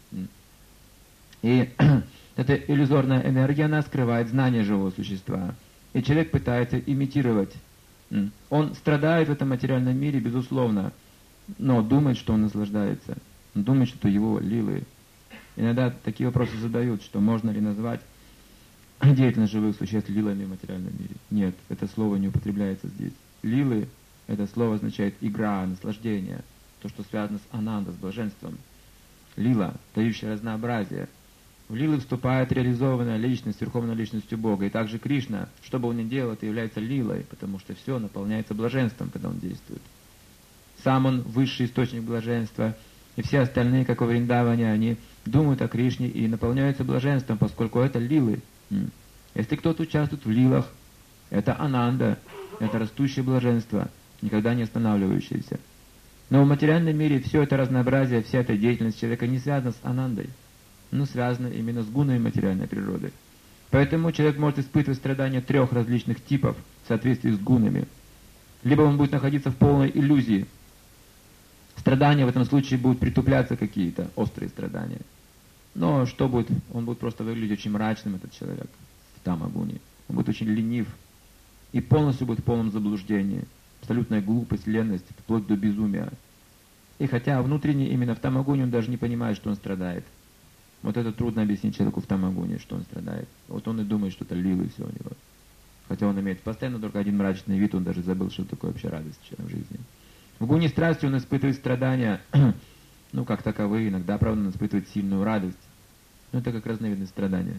И эта иллюзорная энергия, она скрывает знание живого существа. И человек пытается имитировать. Он страдает в этом материальном мире, безусловно, но думает, что он наслаждается. Он думает, что это его лилы. Иногда такие вопросы задают, что можно ли назвать деятельность живых существ лилами в материальном мире. Нет, это слово не употребляется здесь. Лилы, это слово означает игра, наслаждение, то, что связано с ананда, с блаженством. Лила, дающая разнообразие. В лилы вступает реализованная личность, верховной личностью Бога. И также Кришна, что бы он ни делал, это является лилой, потому что все наполняется блаженством, когда он действует. Сам он высший источник блаженства, и все остальные, как во Вриндаване, они думают о Кришне и наполняются блаженством, поскольку это лилы. Если кто-то участвует в лилах, это ананда, это растущее блаженство, никогда не останавливающееся. Но в материальном мире все это разнообразие, вся эта деятельность человека не связана с анандой, но связана именно с гунами материальной природы. Поэтому человек может испытывать страдания трех различных типов в соответствии с гунами. Либо он будет находиться в полной иллюзии. Страдания в этом случае будут притупляться какие-то, острые страдания. Но что будет? Он будет просто выглядеть очень мрачным, этот человек, в тамагуне. Он будет очень ленив и полностью будет в полном заблуждении. Абсолютная глупость, ленность, вплоть до безумия. И хотя внутренне именно в тамагуне он даже не понимает, что он страдает. Вот это трудно объяснить человеку в тамагуне, что он страдает. Вот он и думает, что это лилы все у него. Хотя он имеет постоянно только один мрачный вид, он даже забыл, что такое вообще радость в жизни. В гуне страсти он испытывает страдания, ну, как таковые, иногда, правда, он испытывает сильную радость. Но это как разновидность страдания.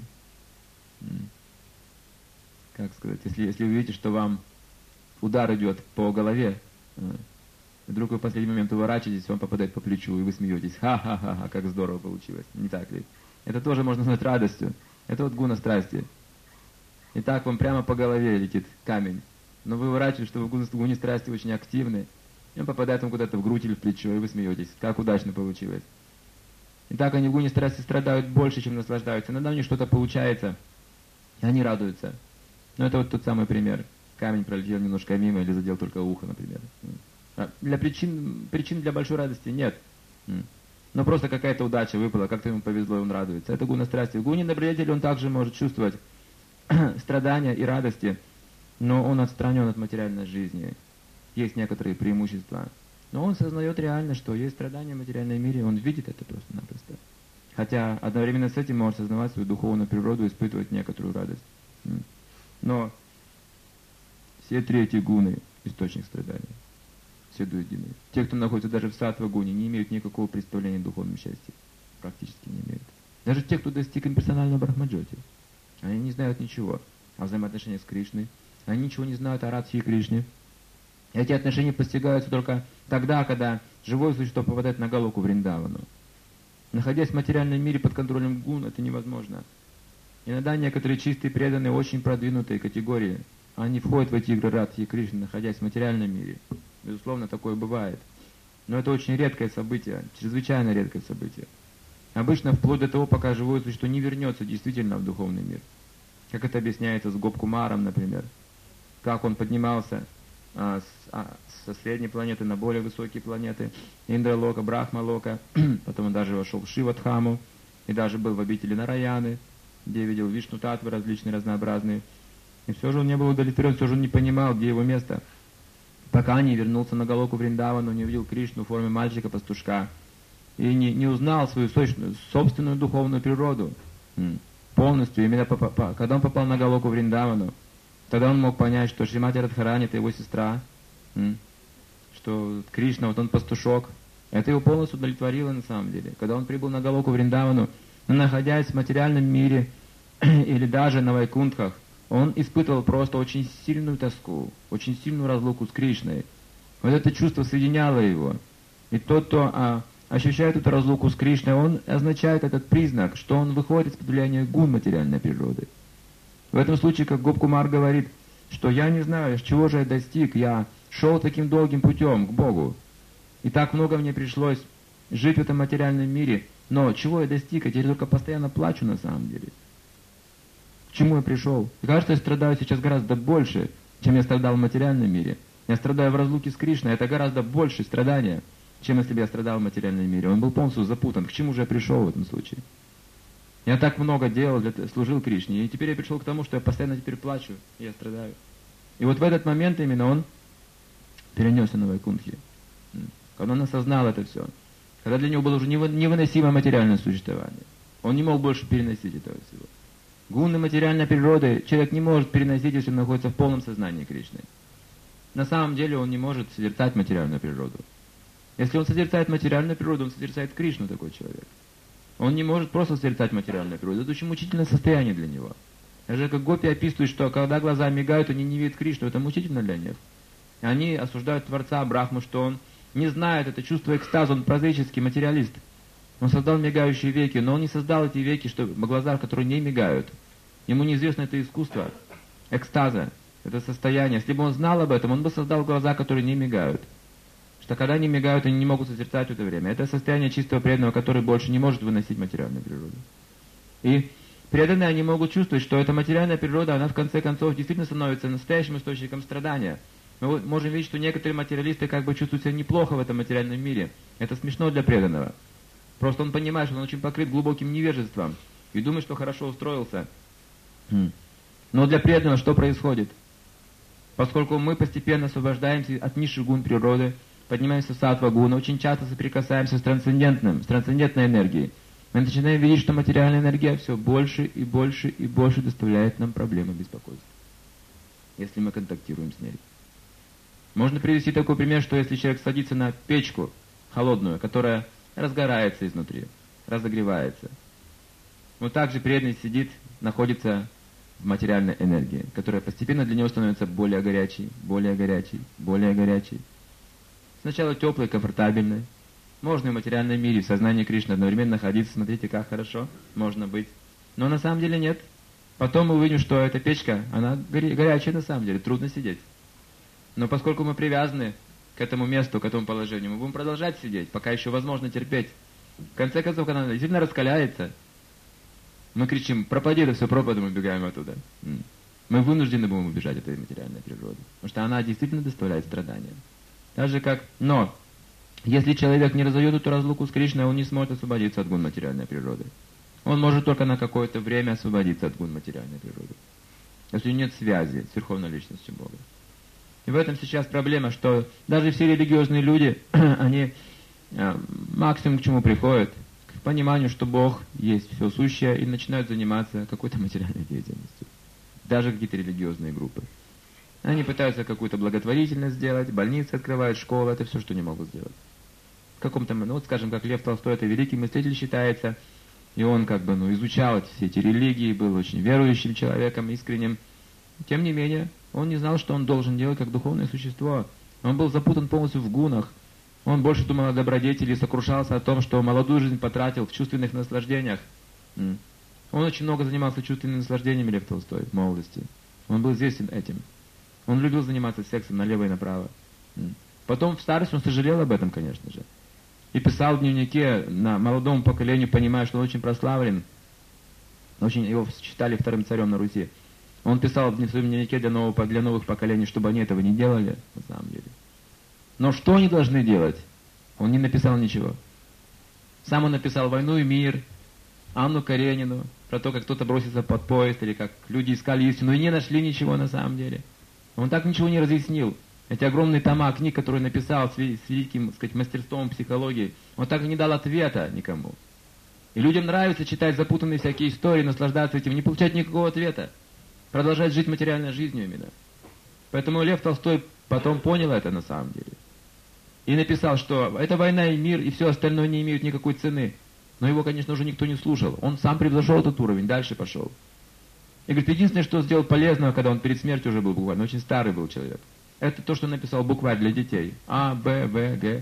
Как сказать, если, если вы видите, что вам удар идет по голове, и вдруг вы в последний момент уворачиваетесь, вам попадает по плечу, и вы смеетесь. Ха-ха-ха, как здорово получилось. Не так ли? Это тоже можно назвать радостью. Это вот гуна страсти. И так вам прямо по голове летит камень. Но вы уворачиваетесь, что вы в гуне страсти очень активны, и он попадает вам куда-то в грудь или в плечо, и вы смеетесь. Как удачно получилось. И так они в гуне страсти страдают больше, чем наслаждаются. Иногда у них что-то получается, и они радуются. Но это вот тот самый пример. Камень пролетел немножко мимо или задел только ухо, например. Для причин, причин для большой радости нет. Но просто какая-то удача выпала, как-то ему повезло, и он радуется. Это гуна страсти. В гуне наблюдателя он также может чувствовать страдания и радости, но он отстранен от материальной жизни. Есть некоторые преимущества. Но он сознает реально, что есть страдания в материальном мире, он видит это просто-напросто. Хотя одновременно с этим может сознавать свою духовную природу и испытывать некоторую радость. Но все три эти гуны – источник страданий. Все до единой. Те, кто находится даже в саттва-гуне, не имеют никакого представления о духовном счастье. Практически не имеют. Даже те, кто достиг имперсонального брахмаджоти. Они не знают ничего о взаимоотношениях с Кришной. Они ничего не знают о Радхе и Кришне. Эти отношения постигаются только тогда, когда живое существо попадает на Галоку Вриндавану. Находясь в материальном мире под контролем гун, это невозможно. Иногда некоторые чистые преданные, очень продвинутые категории, они входят в эти игры Радхи и Кришны, находясь в материальном мире. Безусловно, такое бывает. Но это очень редкое событие, чрезвычайно редкое событие. Обычно вплоть до того, пока живое существо не вернется действительно в духовный мир. Как это объясняется с Гопкумаром, например. Как он поднимался а, с, а, со средней планеты на более высокие планеты, Индралока, Брахмалока, потом он даже вошел в Шивадхаму, и даже был в обители Нараяны, где видел Вишну Татвы различные, разнообразные. И все же он не был удовлетворен, все же он не понимал, где его место. Пока не вернулся на Галоку Вриндавану, не увидел Кришну в форме мальчика-пастушка. И не, не узнал свою сочную, собственную духовную природу. Полностью. Именно по, по, когда он попал на Галоку Вриндавану, тогда он мог понять, что Шримати Радхарани — это его сестра. Что Кришна, вот он пастушок. Это его полностью удовлетворило на самом деле. Когда он прибыл на Галоку Вриндавану, находясь в материальном мире или даже на Вайкунтхах, он испытывал просто очень сильную тоску, очень сильную разлуку с Кришной. Вот это чувство соединяло его. И тот, кто а, ощущает эту разлуку с Кришной, он означает этот признак, что он выходит из-под влияния гун материальной природы. В этом случае, как Гопкумар говорит, что я не знаю, с чего же я достиг, я шел таким долгим путем к Богу. И так много мне пришлось жить в этом материальном мире, но чего я достиг, я теперь только постоянно плачу на самом деле. К чему я пришел? И кажется, я страдаю сейчас гораздо больше, чем я страдал в материальном мире. Я страдаю в разлуке с Кришной, это гораздо больше страдания, чем если бы я страдал в материальном мире. Он был полностью запутан. К чему же я пришел в этом случае? Я так много делал, для, служил Кришне, и теперь я пришел к тому, что я постоянно теперь плачу, и я страдаю. И вот в этот момент именно он перенесся на Вайкунтхи. Когда он осознал это все. когда для него было уже невыносимо материальное существование. Он не мог больше переносить этого всего. Гунны материальной природы человек не может переносить, если он находится в полном сознании Кришны. На самом деле он не может созерцать материальную природу. Если он созерцает материальную природу, он созерцает Кришну, такой человек. Он не может просто созерцать материальную природу. Это очень мучительное состояние для него. Даже как гопи описывают, что когда глаза мигают, они не видят Кришну. Это мучительно для них. Они осуждают Творца Брахму, что он не знает это чувство экстаза, он прозаический материалист. Он создал мигающие веки, но он не создал эти веки, что глаза, которые не мигают. Ему неизвестно это искусство экстаза, это состояние. Если бы он знал об этом, он бы создал глаза, которые не мигают. Что когда они мигают, они не могут созерцать в это время. Это состояние чистого преданного, который больше не может выносить материальную природу. И преданные, они могут чувствовать, что эта материальная природа, она в конце концов действительно становится настоящим источником страдания. Мы можем видеть, что некоторые материалисты как бы чувствуют себя неплохо в этом материальном мире. Это смешно для преданного. Просто он понимает, что он очень покрыт глубоким невежеством и думает, что хорошо устроился. Но для преданного что происходит? Поскольку мы постепенно освобождаемся от низших гун природы, поднимаемся в саттва гуна, очень часто соприкасаемся с трансцендентным, с трансцендентной энергией. Мы начинаем видеть, что материальная энергия все больше и больше и больше доставляет нам проблемы беспокойства, если мы контактируем с ней. Можно привести такой пример, что если человек садится на печку холодную, которая разгорается изнутри, разогревается, вот так же преданный сидит, находится в материальной энергии, которая постепенно для него становится более горячей, более горячей, более горячей. Сначала теплой, комфортабельной. Можно в материальном мире, в сознании Кришны одновременно находиться, смотрите, как хорошо можно быть. Но на самом деле нет. Потом мы увидим, что эта печка, она горячая на самом деле, трудно сидеть. Но поскольку мы привязаны к этому месту, к этому положению, мы будем продолжать сидеть, пока еще возможно терпеть. В конце концов, когда она действительно раскаляется, мы кричим: пропади это все пропадом, убегаем оттуда. Мы вынуждены будем убежать от этой материальной природы, потому что она действительно доставляет страдания. Так же как, но, если человек не разойдет эту разлуку с Кришной, он не сможет освободиться от гун материальной природы. Он может только на какое-то время освободиться от гун материальной природы, если нет связи с Верховной Личностью Бога. И в этом сейчас проблема, что даже все религиозные люди, они э, максимум к чему приходят, к пониманию, что Бог есть все сущее, и начинают заниматься какой-то материальной деятельностью. Даже какие-то религиозные группы. Они пытаются какую-то благотворительность сделать, больницы открывают, школы, это все, что не могут сделать. В каком-то, ну вот скажем, как Лев Толстой, это великий мыслитель считается, и он как бы, ну, изучал все эти религии, был очень верующим человеком, искренним. Тем не менее, он не знал, что он должен делать как духовное существо. Он был запутан полностью в гунах. Он больше думал о добродетели и сокрушался о том, что молодую жизнь потратил в чувственных наслаждениях. Он очень много занимался чувственными наслаждениями, Лев Толстой, в молодости. Он был известен этим. Он любил заниматься сексом налево и направо. Потом в старости он сожалел об этом, конечно же. И писал в дневнике на молодому поколению, понимая, что он очень прославлен. Очень его считали вторым царем на Руси. Он писал в своем дневнике для, нового, для новых поколений, чтобы они этого не делали, на самом деле. Но что они должны делать? Он не написал ничего. Сам он написал «Войну и мир», Анну Каренину, про то, как кто-то бросился под поезд, или как люди искали истину, и не нашли ничего на самом деле. Он так ничего не разъяснил. Эти огромные тома книг, которые написал с великим, так сказать, мастерством психологии, он так и не дал ответа никому. И людям нравится читать запутанные всякие истории, наслаждаться этим, не получать никакого ответа. Продолжать жить материальной жизнью именно. Поэтому Лев Толстой потом понял это на самом деле. И написал, что эта война и мир, и все остальное не имеют никакой цены. Но его, конечно, уже никто не слушал. Он сам превзошел этот уровень, дальше пошел. И говорит, единственное, что сделал полезного, когда он перед смертью уже был буквально, очень старый был человек, это то, что написал букварь для детей. А, Б, В, Г.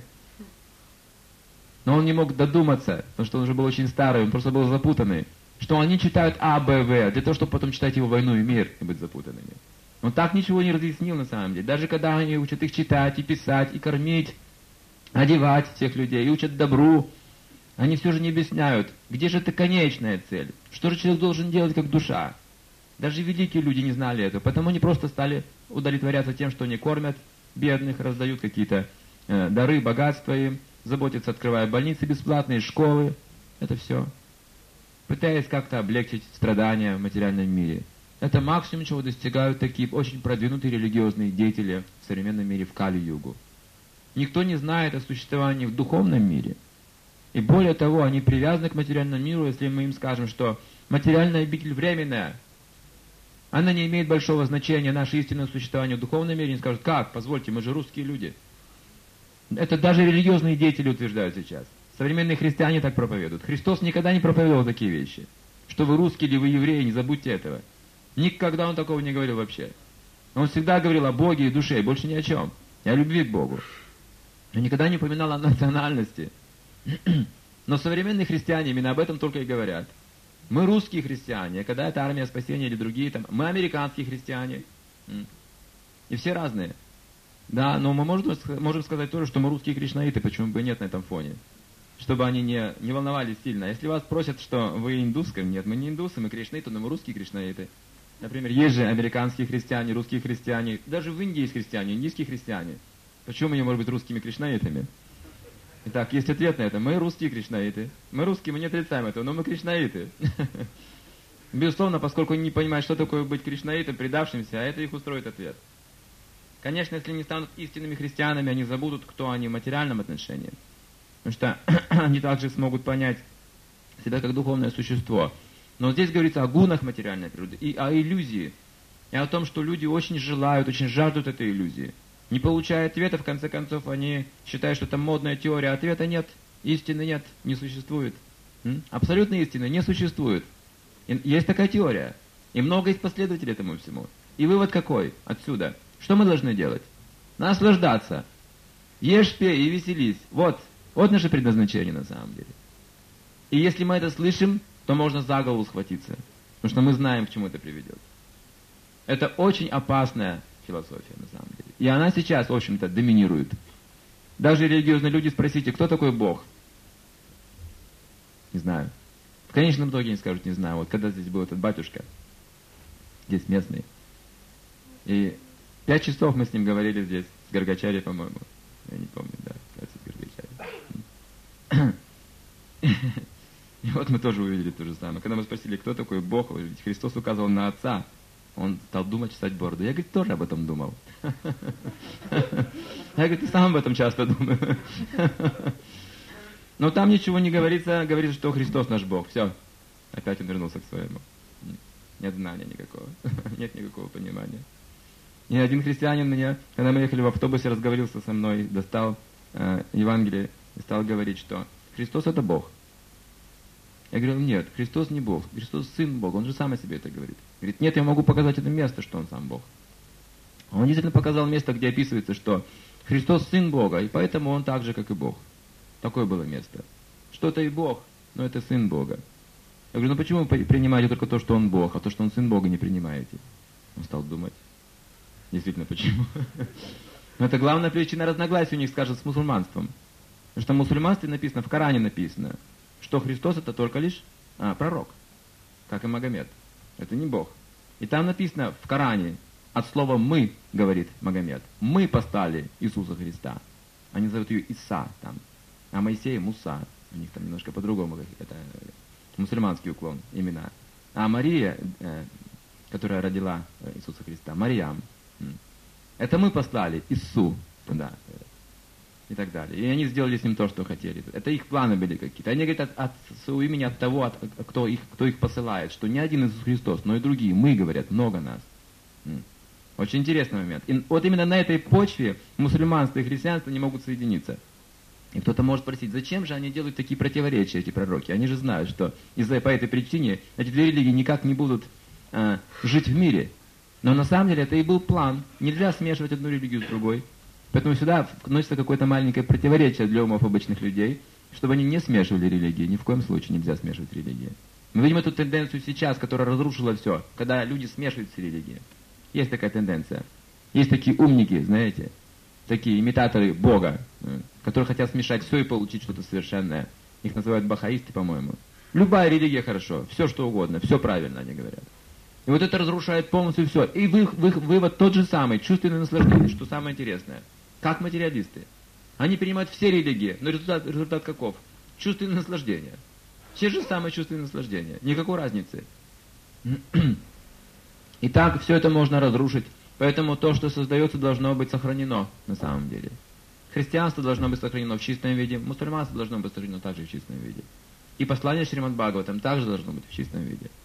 Но он не мог додуматься, потому что он уже был очень старый, он просто был запутанный. Что они читают А, Б, В, для того, чтобы потом читать его «Войну и мир» и быть запутанными. Он так ничего не разъяснил на самом деле. Даже когда они учат их читать и писать, и кормить, одевать всех людей, и учат добру, они все же не объясняют, где же эта конечная цель, что же человек должен делать как душа. Даже великие люди не знали этого, потому они просто стали удовлетворяться тем, что они кормят бедных, раздают какие-то э, дары, богатства им, заботятся, открывая больницы бесплатные, школы, это все. Пытаясь как-то облегчить страдания в материальном мире. Это максимум, чего достигают такие очень продвинутые религиозные деятели в современном мире в Кали-югу. Никто не знает о существовании в духовном мире. И более того, они привязаны к материальному миру, если мы им скажем, что материальная обитель временная, она не имеет большого значения, наше истинное существование в духовном мире. Они скажут, как? Позвольте, мы же русские люди. Это даже религиозные деятели утверждают сейчас. Современные христиане так проповедуют. Христос никогда не проповедовал такие вещи. Что вы русские или вы евреи, не забудьте этого. Никогда он такого не говорил вообще. Он всегда говорил о Боге и душе, больше ни о чем. И о любви к Богу. Он никогда не упоминал о национальности. Но современные христиане именно об этом только и говорят. Мы русские христиане, когда это армия спасения или другие, там, мы американские христиане. И все разные. Да, но мы можем, можем сказать тоже, что мы русские кришнаиты, почему бы нет на этом фоне. Чтобы они не, не волновались сильно. Если вас просят, что вы индусы, нет, мы не индусы, мы кришнаиты, но мы русские кришнаиты. Например, есть же американские христиане, русские христиане, даже в Индии есть христиане, индийские христиане. Почему мы не можем быть русскими кришнаитами? Итак, есть ответ на это. Мы русские кришнаиты. Мы русские, мы не отрицаем этого, но мы кришнаиты. Безусловно, поскольку они не понимают, что такое быть кришнаитом, предавшимся, а это их устроит ответ. Конечно, если они станут истинными христианами, они забудут, кто они в материальном отношении. Потому что они также смогут понять себя как духовное существо. Но здесь говорится о гунах материальной природы и о иллюзии. И о том, что люди очень желают, очень жаждут этой иллюзии. Не получая ответа, в конце концов, они считают, что это модная теория. Ответа нет, истины нет, не существует. М? Абсолютной истины не существует. И есть такая теория. И много есть последователей этому всему. И вывод какой отсюда? Что мы должны делать? Наслаждаться. Ешь, пей и веселись. Вот. Вот наше предназначение на самом деле. И если мы это слышим, то можно за голову схватиться. Потому что мы знаем, к чему это приведет. Это очень опасная философия на самом деле. И она сейчас, в общем-то, доминирует. Даже религиозные люди, спросите, кто такой Бог? Не знаю. В конечном итоге они скажут, не знаю. Вот когда здесь был этот батюшка, здесь местный, и пять часов мы с ним говорили здесь, с Гаргачари, по-моему. Я не помню, да, кажется, с Гаргачари. И вот мы тоже увидели то же самое. Когда мы спросили, кто такой Бог, ведь Христос указывал на Отца, он стал думать, чесать бороду. Я, говорит, тоже об этом думал. Я, говорит, и сам об этом часто думаю. Но там ничего не говорится, говорится, что Христос наш Бог. Все. Опять он вернулся к своему. Нет знания никакого. Нет никакого понимания. И один христианин мне, когда мы ехали в автобусе, разговорился со мной, достал э, Евангелие и стал говорить, что Христос это Бог. Я говорю, нет, Христос не Бог, Христос Сын Бога, Он же сам о себе это говорит. Говорит, нет, я могу показать это место, что Он сам Бог. Он действительно показал место, где описывается, что Христос Сын Бога, и поэтому Он так же, как и Бог. Такое было место. Что-то и Бог, но это Сын Бога. Я говорю, ну почему вы принимаете только то, что Он Бог, а то, что Он Сын Бога, не принимаете? Он стал думать. Действительно, почему? Но это главная причина разногласий у них, скажем, с мусульманством. Потому что в мусульманстве написано, в Коране написано, что Христос это только лишь а, пророк, как и Магомед. Это не Бог. И там написано в Коране, от слова «мы», говорит Магомед, «мы послали Иисуса Христа». Они зовут ее Иса там, а Моисея Муса. У них там немножко по-другому, это мусульманский уклон имена. А Мария, э, которая родила Иисуса Христа, Марьям, это мы послали Иису туда. И так далее. И они сделали с ним то, что хотели. Это их планы были какие-то. Они говорят от, от своего имени, от того, от, кто, их, кто их посылает, что не один Иисус Христос, но и другие. Мы, говорят, много нас. Очень интересный момент. И вот именно на этой почве мусульманство и христианство не могут соединиться. И кто-то может спросить, зачем же они делают такие противоречия, эти пророки? Они же знают, что из-за по этой причине эти две религии никак не будут а, жить в мире. Но на самом деле это и был план. Нельзя смешивать одну религию с другой. Поэтому сюда вносится какое-то маленькое противоречие для умов обычных людей, чтобы они не смешивали религии. Ни в коем случае нельзя смешивать религии. Мы видим эту тенденцию сейчас, которая разрушила все, когда люди смешивают с религией. Есть такая тенденция. Есть такие умники, знаете, такие имитаторы Бога, которые хотят смешать все и получить что-то совершенное. Их называют бахаисты, по-моему. Любая религия хорошо, все что угодно, все правильно, они говорят. И вот это разрушает полностью все. И вы, вы, вывод тот же самый, чувственное наслаждение, что самое интересное. Как материалисты. Они принимают все религии, но результат, результат каков? Чувственное наслаждение. Те же самые чувственные наслаждения. Никакой разницы. И так все это можно разрушить. Поэтому то, что создается, должно быть сохранено на самом деле. Христианство должно быть сохранено в чистом виде, мусульманство должно быть сохранено также в чистом виде. И послание Шримад Бхагаватам также должно быть в чистом виде.